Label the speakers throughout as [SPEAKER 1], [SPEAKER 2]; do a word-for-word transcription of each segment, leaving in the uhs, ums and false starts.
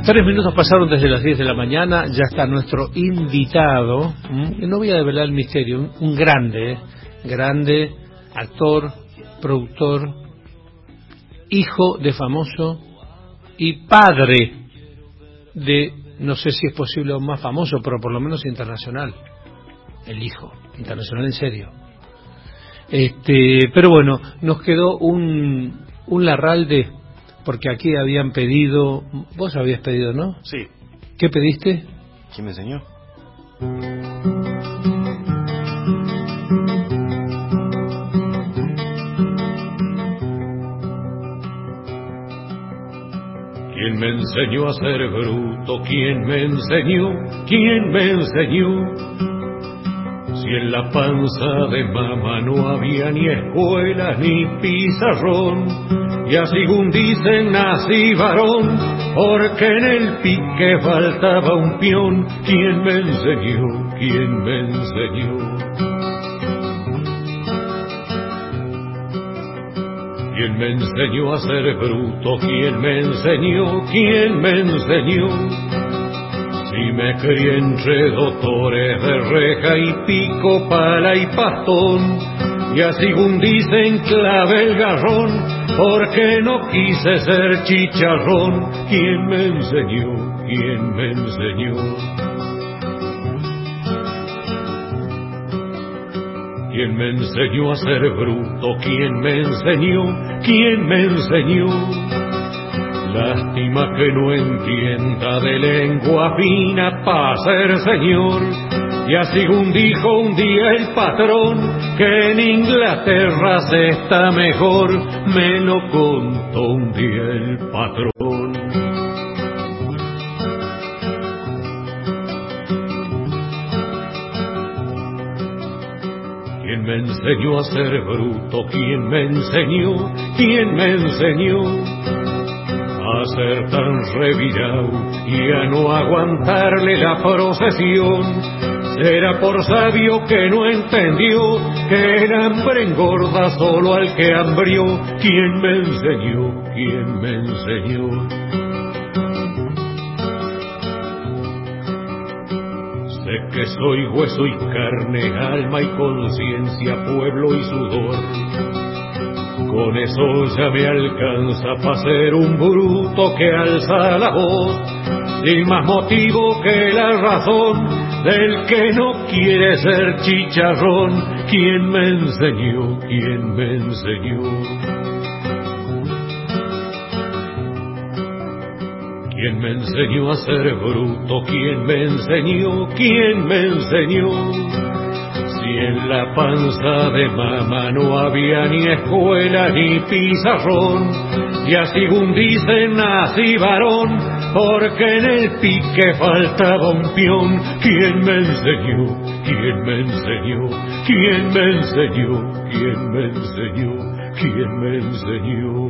[SPEAKER 1] Tres minutos pasaron desde las diez de la mañana, ya está nuestro invitado, y no voy a develar el misterio, un, un grande, ¿eh? grande, actor, productor, hijo de famoso y padre de, no sé si es posible aún más famoso, pero por lo menos internacional, el hijo, internacional en serio. Este, pero bueno, nos quedó un, un Larralde, porque aquí habían pedido, vos habías pedido, ¿no?
[SPEAKER 2] Sí.
[SPEAKER 1] ¿Qué pediste?
[SPEAKER 2] ¿Quién me enseñó?
[SPEAKER 3] ¿Quién me enseñó a ser bruto? ¿Quién me enseñó? ¿Quién me enseñó? Si en la panza de mamá no había ni escuela ni pizarrón, y así según dicen nací varón, porque en el pique faltaba un peón. ¿Quién me enseñó? ¿Quién me enseñó? ¿Quién me enseñó a ser bruto? ¿Quién me enseñó? ¿Quién me enseñó? Si me crié entre doctores de reja y pico, pala y pastón, y así según dicen clave el garrón, porque no quise ser chicharrón. ¿Quién me enseñó? ¿Quién me enseñó? ¿Quién me enseñó a ser bruto? ¿Quién me enseñó? ¿Quién me enseñó? Lástima que no entienda de lengua fina pa' ser señor. Y así según dijo un día el patrón, que en Inglaterra se está mejor, me lo contó un día el patrón. ¿Quién me enseñó a ser bruto? ¿Quién me enseñó? ¿Quién me enseñó? A ser tan revirado y a no aguantarle la procesión. Será por sabio que no entendió que el hambre engorda solo al que hambrió. ¿Quién me enseñó? ¿Quién me enseñó? Sé que soy hueso y carne, alma y conciencia, pueblo y sudor. Con eso ya me alcanza pa' ser un bruto que alza la voz, sin más motivo que la razón del que no quiere ser chicharrón. ¿Quién me enseñó? ¿Quién me enseñó? ¿Quién me enseñó a ser bruto? ¿Quién me enseñó? ¿Quién me enseñó? Si en la panza de mamá no había ni escuela ni pizarrón, y así según dicen nací varón, porque en el pique faltaba un peón. ¿Quién me enseñó? ¿Quién me enseñó? ¿Quién me enseñó? ¿Quién me enseñó? ¿Quién me enseñó?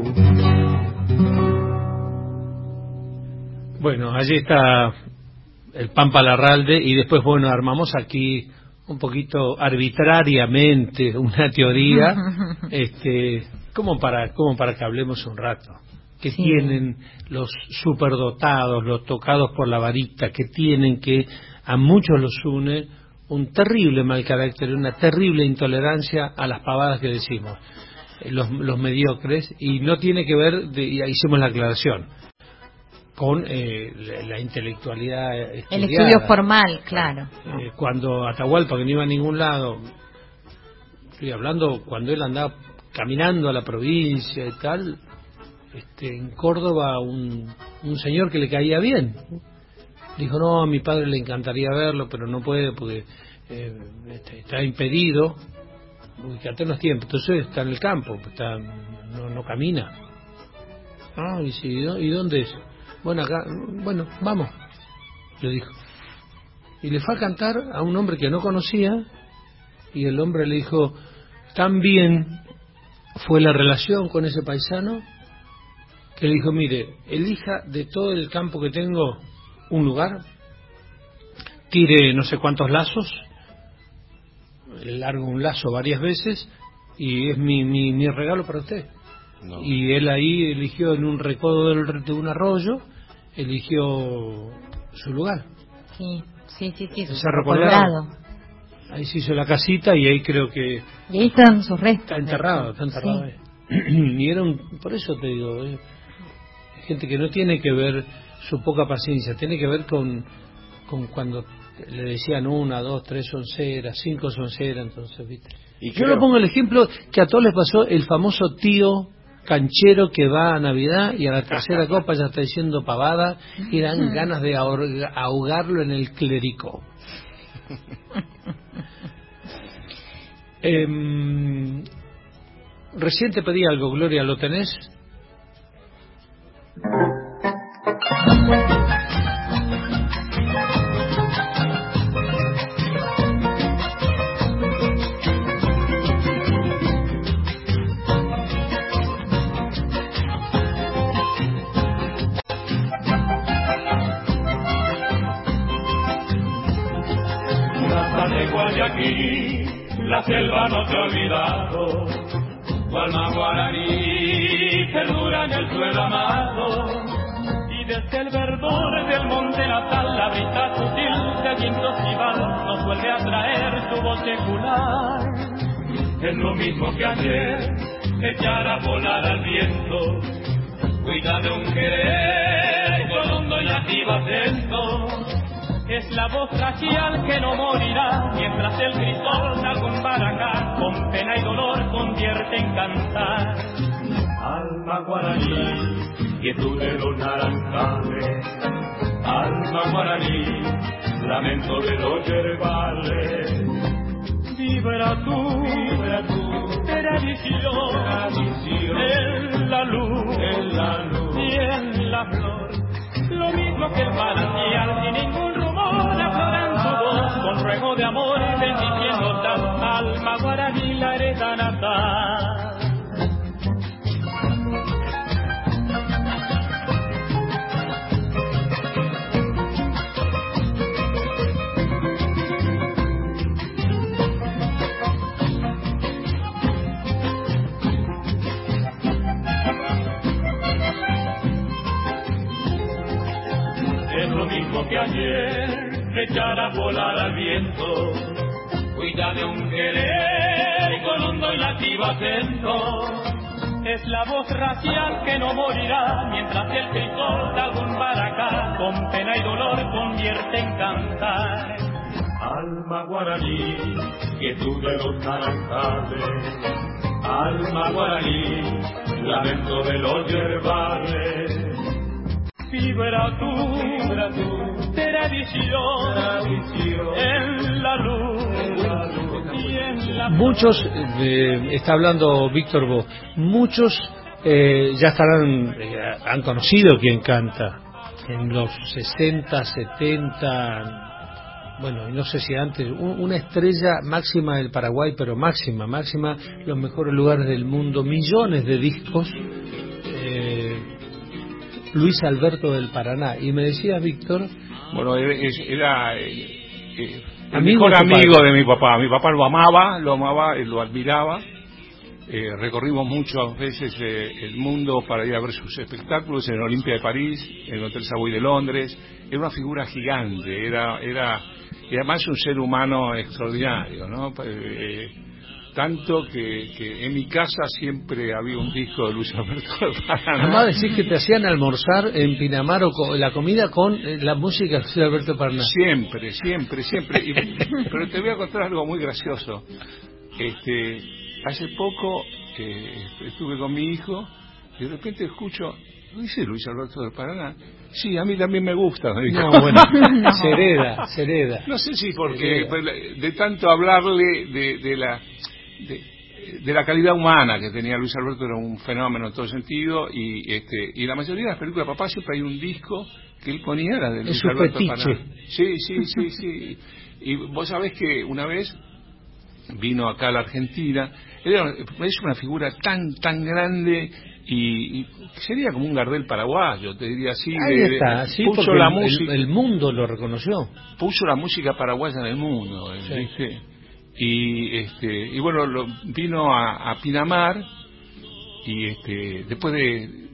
[SPEAKER 1] Bueno, allí está el Pampa Larralde, y después, bueno, armamos aquí un poquito arbitrariamente una teoría, este, como para, como para que hablemos un rato. Que sí. Tienen los superdotados, los tocados por la varita, que tienen que a muchos los une un terrible mal carácter, una terrible intolerancia a las pavadas que decimos, los, los mediocres, y no tiene que ver, de, ya hicimos la aclaración, con eh, la, la intelectualidad estudiada.
[SPEAKER 4] El estudio formal, claro.
[SPEAKER 1] Eh, cuando Atahualpa, que no iba a ningún lado, estoy hablando cuando él andaba caminando a la provincia y tal, este, en Córdoba un, un señor que le caía bien dijo: no, a mi padre le encantaría verlo, pero no puede porque eh, este, está impedido, ubicate en los tiempos, entonces está en el campo, está, no, no camina. Ah, y, si, ¿y dónde es? Bueno, acá, bueno, vamos, le dijo. Y le fue a cantar a un hombre que no conocía, y el hombre le dijo: tan bien fue la relación con ese paisano, que le dijo: mire, elija de todo el campo que tengo un lugar, tire no sé cuántos lazos, largo un lazo varias veces, y es mi, mi, mi regalo para usted. No. Y él ahí eligió en un recodo del, de un arroyo, eligió su lugar.
[SPEAKER 4] Sí, sí, sí, sí,
[SPEAKER 1] El
[SPEAKER 4] su
[SPEAKER 1] Cerro
[SPEAKER 4] Colorado.
[SPEAKER 1] Colorado. Ahí se hizo la casita y ahí creo que...
[SPEAKER 4] Y ahí están sus restos.
[SPEAKER 1] Está enterrado, está enterrado. Sí. Ahí. Y era un, por eso te digo, eh, gente que no tiene que ver su poca paciencia, tiene que ver con, con cuando le decían una, dos, tres sonceras, cinco sonceras, entonces, ¿viste? Y yo creo... le pongo el ejemplo que a todos les pasó el famoso tío canchero que va a Navidad y a la tercera copa ya está diciendo pavada y dan ganas de ahogarlo en el clérico. eh, recién te pedí algo, Gloria, ¿lo tenés?
[SPEAKER 3] Aquí la selva no te ha olvidado, tu alma guaraní perdura en el suelo amado, y desde el verdor del monte natal la brisa sutil del viento tribal nos vuelve a traer tu voz secular. Es lo mismo que ayer, echar a volar al viento, cuida de un querer con hondo y activo acento. Es la voz racial que no morirá mientras el crisol de algún baracá con pena y dolor convierte en cantar. Alma guaraní, quietud de los naranjales, alma guaraní, lamento de los yerbales. Vibra tú, vibra tú, tradición, tradición, en la luz, en la luz y en la flor. Lo mismo que el manantial sin ningún rumor aflora en su voz con ruego de amor bendiciendo tal alma guaraní la hereda natal. Que ayer echar a volar al viento, cuida de un querer con hondo y lativo acento. Es la voz racial que no morirá mientras el crisol de algún baracá con pena y dolor convierte en cantar. Alma guaraní, quietud de los naranjales, alma guaraní, lamento de los yerbales. Vibra tú, vibra tú, tradición, tradición, en la luz, en la luz y en la...
[SPEAKER 1] Muchos, eh, está hablando Víctor Bo, muchos eh, ya estarán, eh, han conocido quién canta, en los sesenta, setenta, bueno, no sé si antes, un, una estrella máxima del Paraguay, pero máxima, máxima, los mejores lugares del mundo, millones de discos, eh, Luis Alberto del Paraná. Y me decía Víctor,
[SPEAKER 2] bueno, era, era eh, el mejor amigo de mi papá. Mi papá lo amaba, lo amaba, lo admiraba. Eh, recorrimos muchas veces eh, el mundo para ir a ver sus espectáculos en el Olimpia de París, en el Hotel Savoy de Londres. Era una figura gigante, era, era, y además un ser humano extraordinario, ¿no? Eh, tanto que, que en mi casa siempre había un disco de Luis Alberto del Paraná.
[SPEAKER 1] Además decís que te hacían almorzar en Pinamar o con, la comida con la música de Luis Alberto del Paraná.
[SPEAKER 2] Siempre, siempre, siempre. Y, pero te voy a contar algo muy gracioso. Este, hace poco eh, estuve con mi hijo y de repente escucho, ¿dice Luis Alberto del Paraná? Sí, a mí también me gusta. Me
[SPEAKER 1] no, bueno, no. se hereda, se hereda.
[SPEAKER 2] No sé si porque de tanto hablarle de, de la... De, de la calidad humana que tenía Luis Alberto, era un fenómeno en todo sentido, y este y la mayoría de las películas de papá siempre hay un disco que él ponía, era de Luis
[SPEAKER 1] es
[SPEAKER 2] Alberto
[SPEAKER 1] Paraná.
[SPEAKER 2] Sí, sí, sí, sí. Y vos sabés que una vez vino acá a la Argentina, era, es una figura tan, tan grande y, y sería como un Gardel paraguayo, te diría así.
[SPEAKER 1] Ahí
[SPEAKER 2] de,
[SPEAKER 1] está,
[SPEAKER 2] de,
[SPEAKER 1] sí,
[SPEAKER 2] puso
[SPEAKER 1] porque
[SPEAKER 2] la
[SPEAKER 1] el,
[SPEAKER 2] música,
[SPEAKER 1] el, el mundo lo reconoció.
[SPEAKER 2] Puso la música paraguaya en el mundo,
[SPEAKER 1] sí.
[SPEAKER 2] ¿viste? Y este y bueno, lo, vino a, a Pinamar y este después de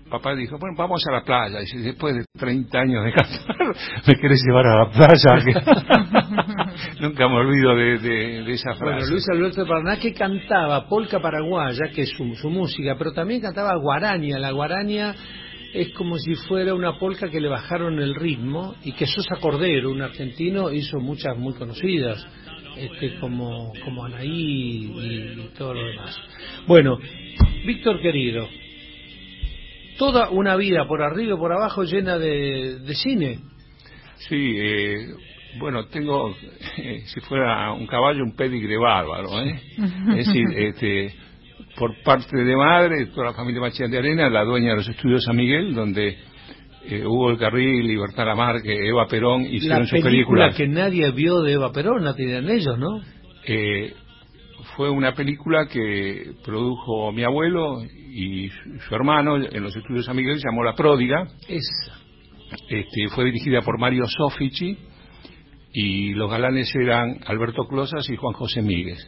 [SPEAKER 2] papá dijo, bueno, vamos a la playa. Y después de treinta años de cantar, ¿me querés llevar a la playa? Nunca me olvido de, de, de esa frase.
[SPEAKER 1] Bueno, Luis Alberto de Paraná, que cantaba polca paraguaya, que es su, su música, pero también cantaba guaraña. La guaraña es como si fuera una polca que le bajaron el ritmo, y que Sosa Cordero, un argentino, hizo muchas muy conocidas, este, como, como Anaí y, y todo lo demás. Bueno, Víctor querido, toda una vida por arriba y por abajo llena de, de cine.
[SPEAKER 2] Sí, eh, bueno, tengo, eh, si fuera un caballo, un pedigre bárbaro, ¿eh? Es decir, este, por parte de madre, toda la familia Machías de Arena, la dueña de los estudios San Miguel, donde eh, Hugo del Carril, Libertad Lamarque, Eva Perón hicieron sus películas.
[SPEAKER 1] La película que nadie vio de Eva Perón la tenían ellos, ¿no?
[SPEAKER 2] Eh, fue una película que produjo mi abuelo y su, su hermano en los estudios San Miguel, se llamó La Pródiga.
[SPEAKER 1] Esa.
[SPEAKER 2] Este, fue dirigida por Mario Soffici y los galanes eran Alberto Closas y Juan José Míguez.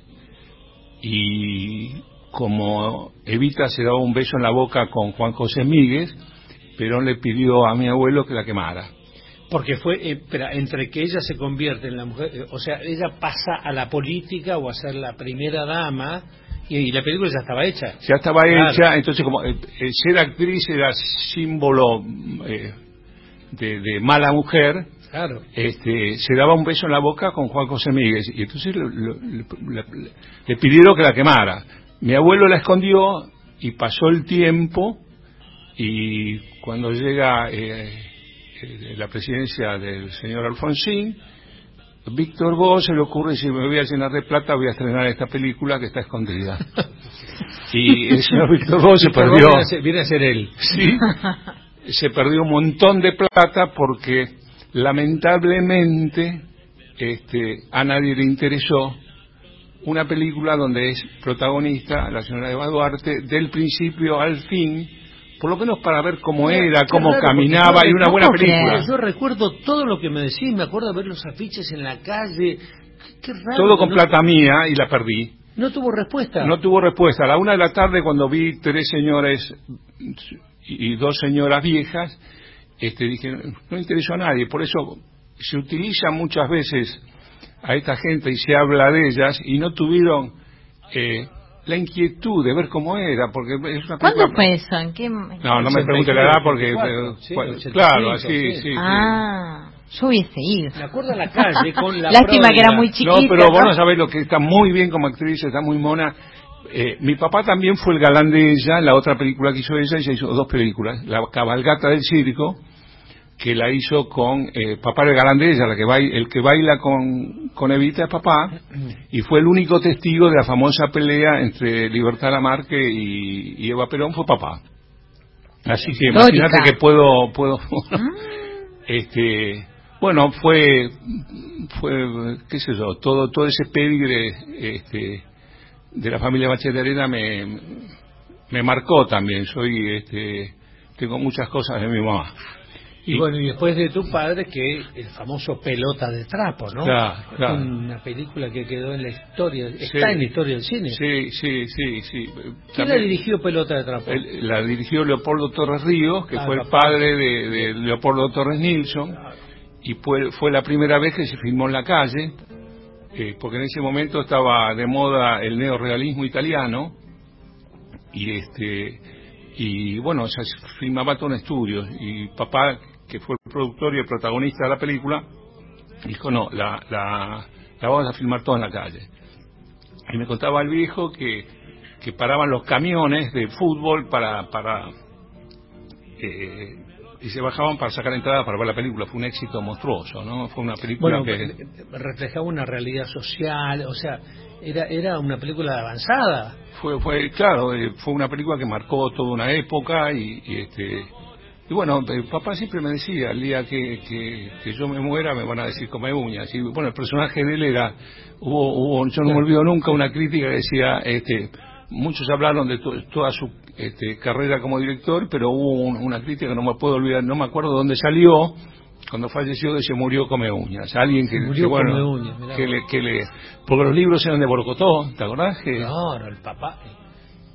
[SPEAKER 2] Y como Evita se daba un beso en la boca con Juan José Míguez, Perón le pidió a mi abuelo que la quemara.
[SPEAKER 1] Porque fue, eh, espera, entre que ella se convierte en la mujer, eh, o sea, ella pasa a la política o a ser la primera dama, y, y la película ya estaba hecha.
[SPEAKER 2] Ya estaba
[SPEAKER 1] claro.
[SPEAKER 2] hecha, entonces como eh, ser actriz era símbolo eh, de, de mala mujer,
[SPEAKER 1] claro.
[SPEAKER 2] este, se daba un beso en la boca con Juan José Míguez, y entonces le, le, le, le pidieron que la quemara. Mi abuelo la escondió y pasó el tiempo, y cuando llega eh, la presidencia del señor Alfonsín, Víctor Bo se le ocurre, si me voy a llenar de plata voy a estrenar esta película que está escondida. Y el señor Víctor Bo se
[SPEAKER 1] Víctor
[SPEAKER 2] perdió,
[SPEAKER 1] viene a, ser, viene a ser él.
[SPEAKER 2] Sí, se perdió un montón de plata porque lamentablemente este, a nadie le interesó una película donde es protagonista la señora Eva Duarte del principio al fin, por lo menos para ver cómo era, cómo raro, caminaba, y una buena película.
[SPEAKER 1] Yo recuerdo todo lo que me decís, me acuerdo de ver los afiches en la calle. Qué raro.
[SPEAKER 2] Todo con
[SPEAKER 1] no,
[SPEAKER 2] plata mía, y la perdí.
[SPEAKER 1] No tuvo respuesta.
[SPEAKER 2] No tuvo respuesta. A la una de la tarde, cuando vi tres señores y dos señoras viejas, este, dije, no interesó a nadie. Por eso se utiliza muchas veces a esta gente y se habla de ellas, y no tuvieron eh, la inquietud de ver cómo era, porque es una
[SPEAKER 4] ¿Cuándo fue eso? ¿En qué?
[SPEAKER 2] No, no me pregunte la edad porque
[SPEAKER 1] sí,
[SPEAKER 2] eh, claro, así, sí, sí,
[SPEAKER 4] ah, sí. Yo hubiese ido.
[SPEAKER 1] Me acuerdo a la calle con la
[SPEAKER 4] Lástima que era muy chiquita.
[SPEAKER 2] No, pero vos no sabés lo que está muy bien como actriz, está muy mona. Eh, mi papá también fue el galán de ella, la otra película que hizo ella, ella hizo dos películas, La Cabalgata del Circo, que la hizo con eh, papá el galán de ella, la que baila, el que baila con, con Evita es papá, y fue el único testigo de la famosa pelea entre Libertad Lamarque y, y Eva Perón, fue papá. Así que imagínate que puedo, puedo este, bueno, fue, fue, qué sé yo, todo, todo ese pedigre, este, de la familia Machías de Arena me, me marcó también. Soy, este, tengo muchas cosas de mi mamá.
[SPEAKER 1] Y, y bueno, y después de tu padre, que el famoso Pelota de Trapo, ¿no?
[SPEAKER 2] Claro, claro.
[SPEAKER 1] Una película que quedó en la historia,
[SPEAKER 2] sí,
[SPEAKER 1] está en la historia del cine.
[SPEAKER 2] Sí, sí, sí, sí.
[SPEAKER 1] ¿Quién
[SPEAKER 2] también,
[SPEAKER 1] la dirigió Pelota de Trapo?
[SPEAKER 2] El, la dirigió Leopoldo Torres Ríos, que
[SPEAKER 1] ah,
[SPEAKER 2] fue
[SPEAKER 1] papá.
[SPEAKER 2] el padre de, de Leopoldo Torres Nilsson, claro. Y fue, fue la primera vez que se filmó en la calle, eh, porque en ese momento estaba de moda el neorrealismo italiano, y este y bueno, se filmaba todo en estudios, y papá, que fue el productor y el protagonista de la película, dijo, no, la, la, la vamos a filmar toda en la calle. Y me contaba el viejo que, que paraban los camiones de fútbol para, para eh, y se bajaban para sacar entrada para ver la película. Fue un éxito monstruoso, ¿no? Fue una película
[SPEAKER 1] bueno,
[SPEAKER 2] que
[SPEAKER 1] reflejaba una realidad social, o sea, era era una película avanzada.
[SPEAKER 2] Fue, fue claro, fue una película que marcó toda una época, y, y este y bueno, el papá siempre me decía, el día que, que, que yo me muera me van a decir come uñas. Y bueno, el personaje de él era, hubo, hubo yo no me olvido nunca una crítica que decía, este, muchos hablaron de to, toda su este, carrera como director, pero hubo un, una crítica que no me puedo olvidar, no me acuerdo dónde salió, cuando falleció, de se murió come uñas. Alguien que,
[SPEAKER 1] murió
[SPEAKER 2] que bueno,
[SPEAKER 1] come uñas,
[SPEAKER 2] que le, que le, porque los libros eran de Borocotó, ¿te acordás? Que
[SPEAKER 1] claro, el papá.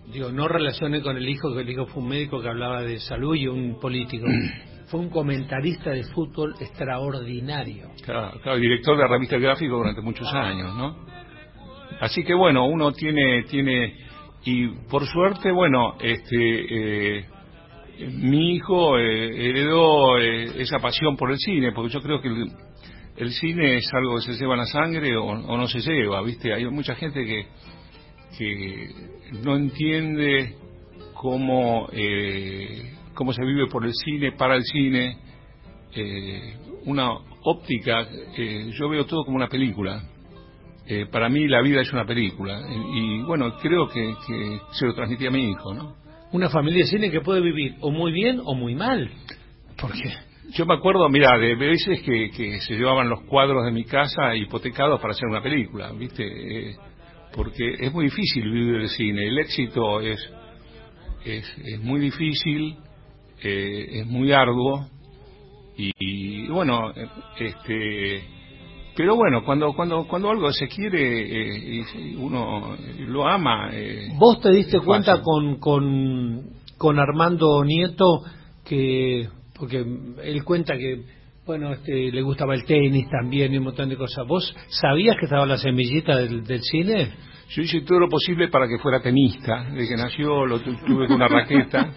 [SPEAKER 1] digo, no relacioné con el hijo, que el hijo fue un médico que hablaba de salud y un político. Fue un comentarista de fútbol extraordinario.
[SPEAKER 2] Claro, claro, director de revista gráfica durante muchos años, ¿no? Así que bueno, uno tiene, tiene, y por suerte, bueno, este, eh, mi hijo eh, heredó eh, esa pasión por el cine, porque yo creo que el, el cine es algo que se lleva en la sangre o, o no se lleva, ¿viste? Hay mucha gente que, que no entiende cómo... Eh, cómo se vive por el cine, para el cine, eh, una óptica, eh, yo veo todo como una película. Eh, para mí la vida es una película, y, y bueno, creo que, que se lo transmití a mi hijo, ¿no?
[SPEAKER 1] Una familia de cine que puede vivir o muy bien o muy mal. ¿Por qué?
[SPEAKER 2] Yo me acuerdo, mira, de veces que, que se llevaban los cuadros de mi casa hipotecados para hacer una película, ¿viste? Eh, porque es muy difícil vivir el cine, el éxito es, es, es muy difícil. Eh, es muy arduo y, y bueno este pero bueno cuando cuando cuando algo se quiere eh, y uno lo ama eh,
[SPEAKER 1] vos te diste cuenta con con con Armando Nieto que porque él cuenta que bueno este le gustaba el tenis también y un montón de cosas. ¿Vos sabías que estaba la semillita del, del cine?
[SPEAKER 2] Yo hice todo lo posible para que fuera tenista. Desde que nació lo tu, tuve con una raqueta.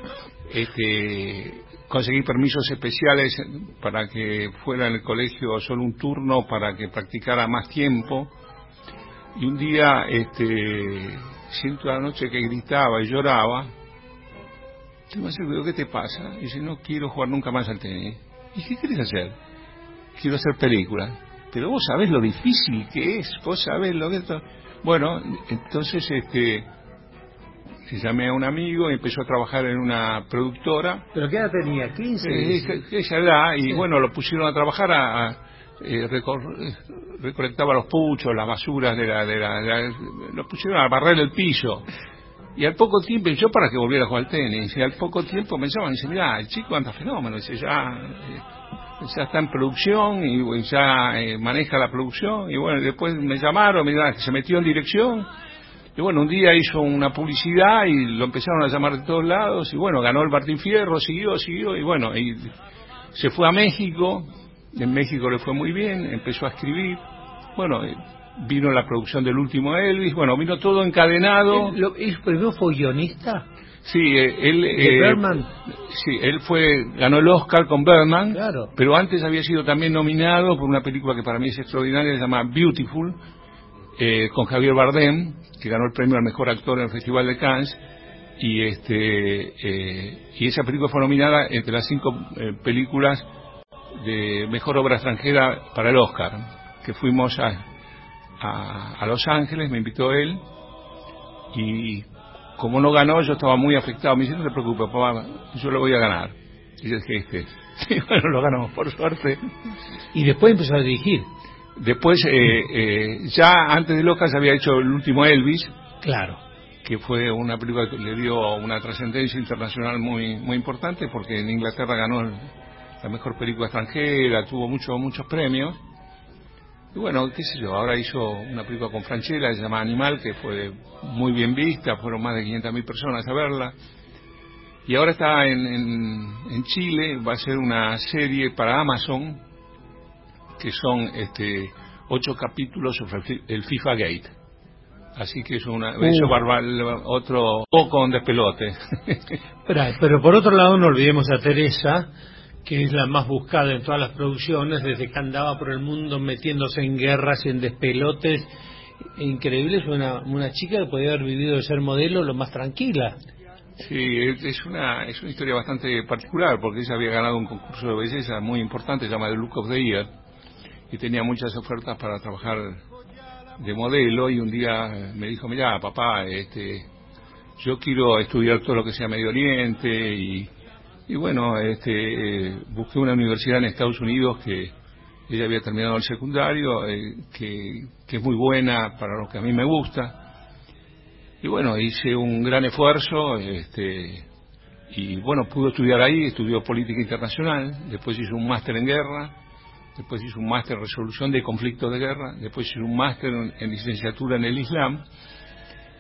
[SPEAKER 2] Este, conseguí permisos especiales para que fuera en el colegio solo un turno para que practicara más tiempo. Y un día este, siento la noche que gritaba y lloraba. Te me digo, ¿qué te pasa? Y dice, no quiero jugar nunca más al tenis. ¿Y qué querés hacer? Quiero hacer películas. Pero vos sabés lo difícil que es, vos sabés lo que es. Bueno, entonces este llamé a un amigo y empezó a trabajar en una productora.
[SPEAKER 1] ¿Pero qué edad tenía? ¿quince?
[SPEAKER 2] Eh, esa edad, y sí. Bueno, lo pusieron a trabajar a, a eh, recor, recolectaba los puchos, las basuras de la, de la, de la, lo pusieron a barrer el piso. Y al poco tiempo, yo para que volviera a jugar al tenis, y al poco tiempo me llaman y dicen, mira, el chico anda fenómeno, dice, ya, eh, ya está en producción y ya eh, maneja la producción. Y bueno, después me llamaron, me dijeron que se metió en dirección. Y bueno, un día hizo una publicidad y lo empezaron a llamar de todos lados. Y bueno, ganó el Martín Fierro, siguió, siguió. Y bueno, y se fue a México. En México le fue muy bien, empezó a escribir. Bueno, vino la producción del último Elvis. Bueno, vino todo encadenado.
[SPEAKER 1] ¿Él, lo, él primero fue guionista?
[SPEAKER 2] Sí, él...
[SPEAKER 1] ¿De
[SPEAKER 2] eh,
[SPEAKER 1] Bergman?
[SPEAKER 2] Sí, él fue ganó el Oscar con Bergman.
[SPEAKER 1] Claro.
[SPEAKER 2] Pero antes había sido también nominado por una película que para mí es extraordinaria, se llama Beautiful, eh, con Javier Bardem, que ganó el premio al mejor actor en el Festival de Cannes. Y este eh, y esa película fue nominada entre las cinco eh, películas de mejor obra extranjera para el Oscar, que fuimos a, a, a Los Ángeles, me invitó él, y como no ganó yo estaba muy afectado. Me dice, no te preocupes, papá, yo lo voy a ganar. Y yo dije, este, sí, bueno, lo ganamos, por suerte.
[SPEAKER 1] Y después empezó a dirigir.
[SPEAKER 2] Después, eh, eh, ya antes de Oscar se había hecho el último Elvis.
[SPEAKER 1] Claro.
[SPEAKER 2] Que fue una película que le dio una trascendencia internacional muy muy importante, porque en Inglaterra ganó el, la mejor película extranjera, tuvo muchos muchos premios. Y bueno, qué sé yo, ahora hizo una película con Franchella, se llama Animal, que fue muy bien vista, fueron más de quinientas mil personas a verla. Y ahora está en, en, en Chile, va a ser una serie para Amazon, que son este ocho capítulos sobre el FIFA Gate. Así que es una, uh. eso barba, otro poco en despelote.
[SPEAKER 1] pero, pero por otro lado no olvidemos a Teresa, que es la más buscada en todas las producciones, desde que andaba por el mundo metiéndose en guerras y en despelotes increíbles. Una, una chica que podía haber vivido de ser modelo lo más tranquila.
[SPEAKER 2] Sí, es una, es una historia bastante particular, porque ella había ganado un concurso de belleza muy importante, se llama The Look of the Year, y tenía muchas ofertas para trabajar de modelo. Y un día me dijo, mira papá, este, yo quiero estudiar todo lo que sea Medio Oriente, y, y bueno, este, eh, busqué una universidad en Estados Unidos que ella había terminado el secundario, eh, que, que es muy buena para lo que a mí me gusta. Y bueno, hice un gran esfuerzo, este, y bueno, pudo estudiar ahí, estudió política internacional, después hizo un máster en guerra, después hizo un máster en resolución de conflictos de guerra, después hizo un máster en, en licenciatura en el Islam.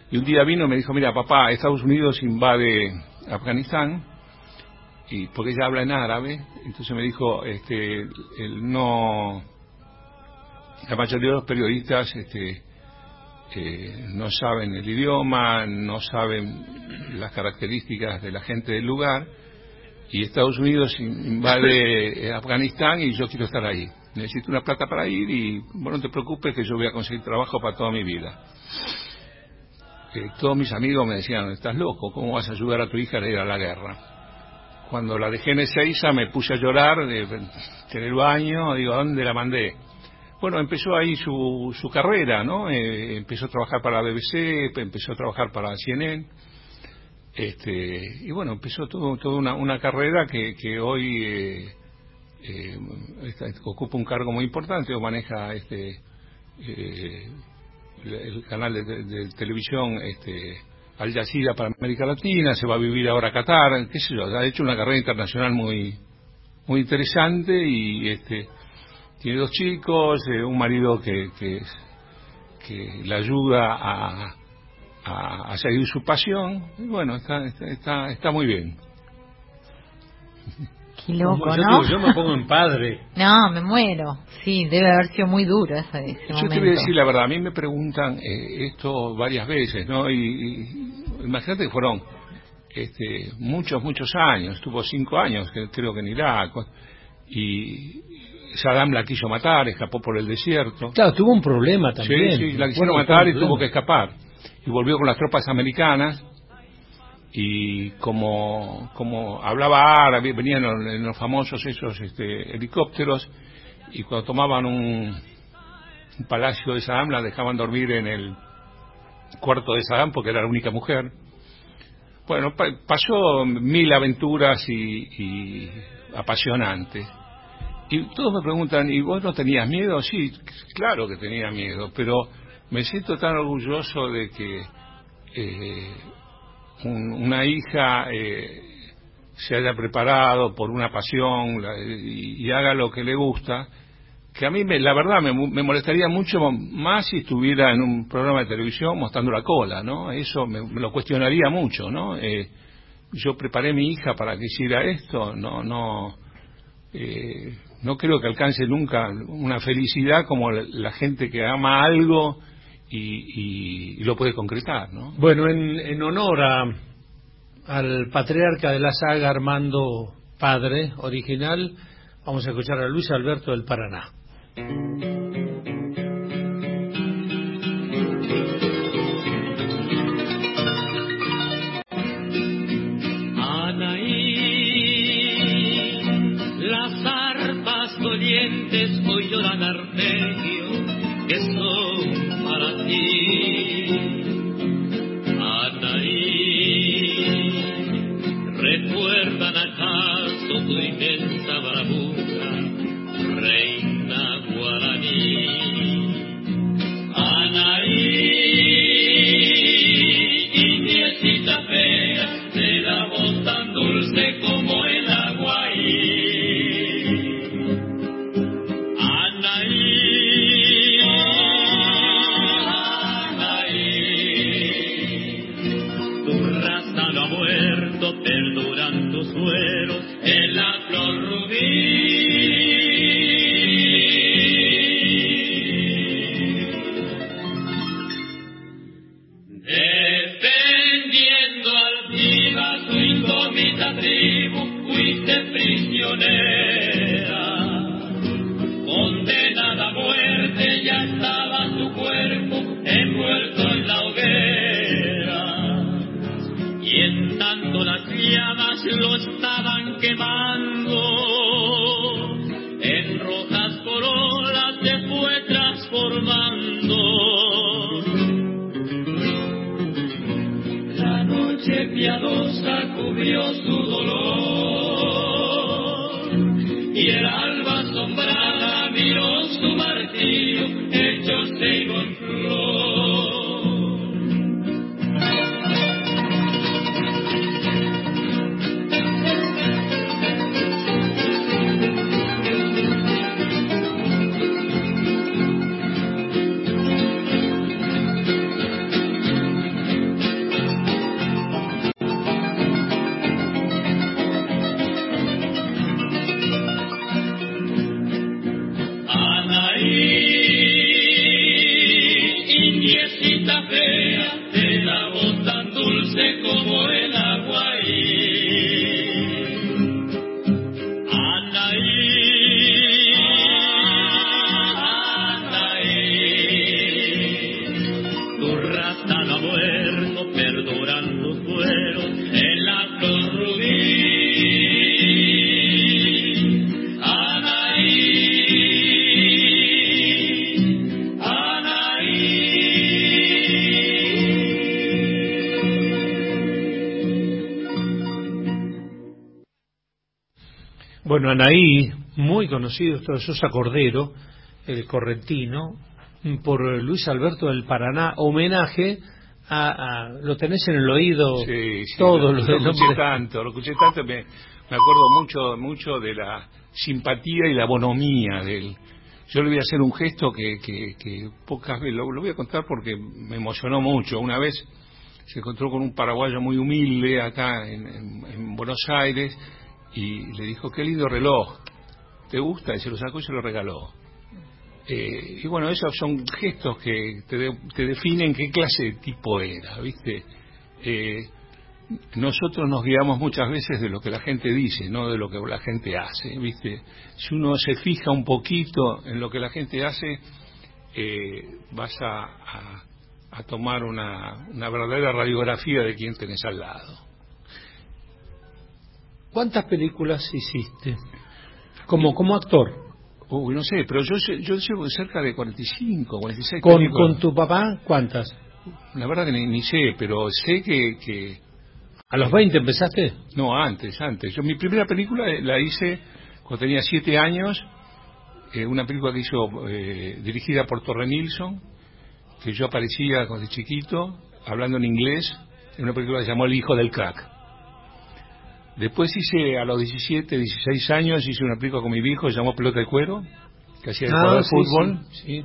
[SPEAKER 2] Y un día vino y me dijo, mira papá, Estados Unidos invade Afganistán, y porque ella habla en árabe, entonces me dijo, este, el no, la mayoría de los periodistas este, eh, no saben el idioma, no saben las características de la gente del lugar, y Estados Unidos invade Afganistán y yo quiero estar ahí. Necesito una plata para ir y, bueno, no te preocupes que yo voy a conseguir trabajo para toda mi vida. Eh, todos mis amigos me decían, estás loco, ¿cómo vas a ayudar a tu hija a ir a la guerra? Cuando la dejé en Ezeiza me puse a llorar de, en el baño, digo, ¿a dónde la mandé? Bueno, empezó ahí su, su carrera, ¿no? Eh, empezó a trabajar para la B B C, empezó a trabajar para C N N, este, y bueno, empezó todo, toda una, una carrera que, que hoy eh, eh, está, ocupa un cargo muy importante, o maneja este eh, el canal de, de, de televisión este, Al Jazeera para América Latina, se va a vivir ahora a Qatar, qué sé yo, ha hecho una carrera internacional muy muy interesante y este tiene dos chicos, eh, un marido que, que que le ayuda a, a, a seguir su pasión, y bueno, está, está, está muy bien.
[SPEAKER 4] Qué loco,
[SPEAKER 1] yo,
[SPEAKER 4] ¿no?
[SPEAKER 1] Digo, yo me pongo en padre.
[SPEAKER 4] No, me muero. Sí, debe haber sido muy duro ese, ese
[SPEAKER 2] yo
[SPEAKER 4] momento.
[SPEAKER 2] te voy a decir la verdad, a mí me preguntan eh, esto varias veces, ¿no? Y, y imagínate que fueron este, muchos, muchos años, estuvo cinco años, que, creo que en Irak, y Saddam la quiso matar, escapó por el desierto.
[SPEAKER 1] Claro, tuvo un problema también.
[SPEAKER 2] Sí, sí, la quisieron
[SPEAKER 1] Bueno,
[SPEAKER 2] matar y
[SPEAKER 1] problema.
[SPEAKER 2] tuvo que escapar. Y volvió con las tropas americanas, y como como hablaba árabe, venían en los, en los famosos esos este, helicópteros, y cuando tomaban un, un palacio de Saddam, la dejaban dormir en el cuarto de Saddam porque era la única mujer. Bueno, pa pasó mil aventuras y, y apasionantes. Y todos me preguntan, ¿y vos no tenías miedo? Sí, claro que tenía miedo, pero me siento tan orgulloso de que eh, un, una hija eh, se haya preparado por una pasión la, y, y haga lo que le gusta, que a mí, me, la verdad, me, me molestaría mucho más si estuviera en un programa de televisión mostrando la cola, ¿no? Eso me, me lo cuestionaría mucho, ¿no? Eh, yo preparé a mi hija para que hiciera esto, no, no... Eh, no creo que alcance nunca una felicidad como la, la gente que ama algo y, y, y lo puede concretar, ¿no?
[SPEAKER 1] Bueno, en, en honor a, al patriarca de la saga, Armando Padre original, vamos a escuchar a Luis Alberto del Paraná.
[SPEAKER 3] Hoy lloran arpegios que son para ti, Anaí. ¿Recuerdan acaso tu inmensa bravura, reina guaraní? Anaí, indiecita fea, de la voz tan dulce como el agua. Perduran tus suelos en la flor rubí. Defendiendo altiva tu incógnita tribu, fuiste prisionera. Condenada a muerte, ya estaba tu cuerpo envuelto en la hoguera. Y en tanto las llamas lo estaban quemando, en rojas corolas se fue transformando. La noche piadosa cubrió su dolor, y el alba asombrada miró su martirio hecho ceibo en flor.
[SPEAKER 1] Bueno, Anaí, muy conocido, esto es Sosa Cordero, el correntino, por Luis Alberto del Paraná, homenaje a, a lo tenés en el oído,
[SPEAKER 2] sí, sí,
[SPEAKER 1] todo
[SPEAKER 2] lo,
[SPEAKER 1] lo,
[SPEAKER 2] lo
[SPEAKER 1] lo
[SPEAKER 2] escuché tanto, lo escuché tanto, me, me acuerdo mucho, mucho de la simpatía y la bonomía de él. Yo le voy a hacer un gesto que, que, que pocas veces, lo, lo voy a contar porque me emocionó mucho. Una vez se encontró con un paraguayo muy humilde acá en, en, en Buenos Aires y le dijo, qué lindo reloj, ¿te gusta? Y se lo sacó y se lo regaló. Eh, y bueno, esos son gestos que te, de, te definen qué clase de tipo era, ¿viste? Eh, nosotros nos guiamos muchas veces de lo que la gente dice, no de lo que la gente hace, ¿viste? Si uno se fija un poquito en lo que la gente hace, eh, vas a, a, a tomar una, una verdadera radiografía de quién tenés al lado.
[SPEAKER 1] ¿Cuántas películas hiciste como, como actor?
[SPEAKER 2] Uy, no sé, pero yo yo llevo cerca de cuarenta y cinco, cuarenta y seis
[SPEAKER 1] ¿Con,
[SPEAKER 2] películas.
[SPEAKER 1] ¿Con tu papá cuántas?
[SPEAKER 2] La verdad que ni, ni sé, pero sé que, que...
[SPEAKER 1] ¿A los veinte empezaste?
[SPEAKER 2] No, antes, antes. Yo mi primera película la hice cuando tenía siete años, eh, una película que hizo eh, dirigida por Torre Nilsson, que yo aparecía desde chiquito, hablando en inglés, en una película que se llamó El hijo del crack. Después hice, a los diecisiete, dieciséis años, hice una película con mi viejo que se llamó Pelota de Cuero, que hacía de
[SPEAKER 1] ah,
[SPEAKER 2] jugador de
[SPEAKER 1] sí,
[SPEAKER 2] fútbol.
[SPEAKER 1] Sí, sí.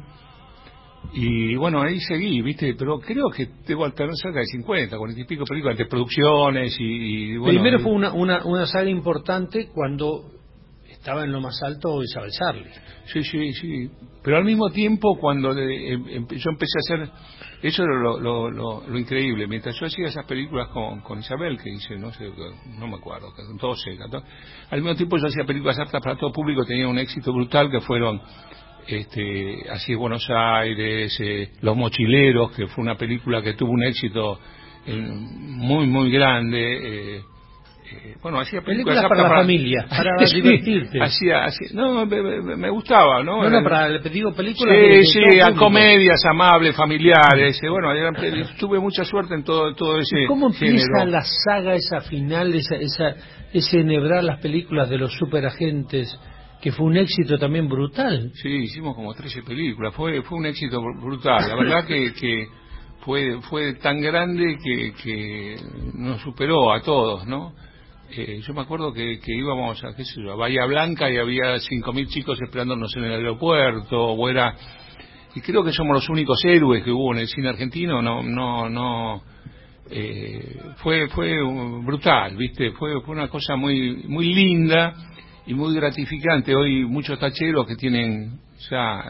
[SPEAKER 2] Y bueno, ahí seguí, ¿viste? Pero creo que debo tener cerca de cincuenta, cuarenta y pico películas, entre producciones y... y bueno,
[SPEAKER 1] Primero
[SPEAKER 2] y...
[SPEAKER 1] fue una, una, una saga importante cuando estaba en lo más alto Isabel Sarli.
[SPEAKER 2] Sí, sí, sí. Pero al mismo tiempo, cuando de, eh, yo empecé a hacer... Eso era lo, lo, lo, lo increíble. Mientras yo hacía esas películas con, con Isabel, que hice, no sé, no me acuerdo, doce, catorce, al mismo tiempo yo hacía películas aptas para todo público, tenía un éxito brutal, que fueron este, Así es Buenos Aires, eh, Los Mochileros, que fue una película que tuvo un éxito eh, muy, muy grande. Eh, Eh, bueno, hacía películas,
[SPEAKER 1] películas para la para... familia, para sí, divertirte.
[SPEAKER 2] Hacía, hacía, no, me, me gustaba, ¿no?
[SPEAKER 1] No, no, para, le digo películas.
[SPEAKER 2] Sí,
[SPEAKER 1] de, de
[SPEAKER 2] sí, a comedias amables, familiares. Eh, bueno, eran, tuve mucha suerte en todo, todo ese
[SPEAKER 1] ¿Y cómo empieza
[SPEAKER 2] género.
[SPEAKER 1] la saga esa final, esa, esa, ese enhebrar las películas de los superagentes, que fue un éxito también brutal?
[SPEAKER 2] Sí, hicimos como trece películas, fue, fue un éxito brutal. La verdad que, que fue, fue tan grande que, que nos superó a todos, ¿no? Eh, yo me acuerdo que, que íbamos a, qué sé yo, a Bahía Blanca y había cinco mil chicos esperándonos en el aeropuerto, o era, y creo que somos los únicos héroes que hubo en el cine argentino. No, no, no, eh, fue, fue brutal, viste, fue, fue una cosa muy, muy linda y muy gratificante. Hoy muchos tacheros que tienen ya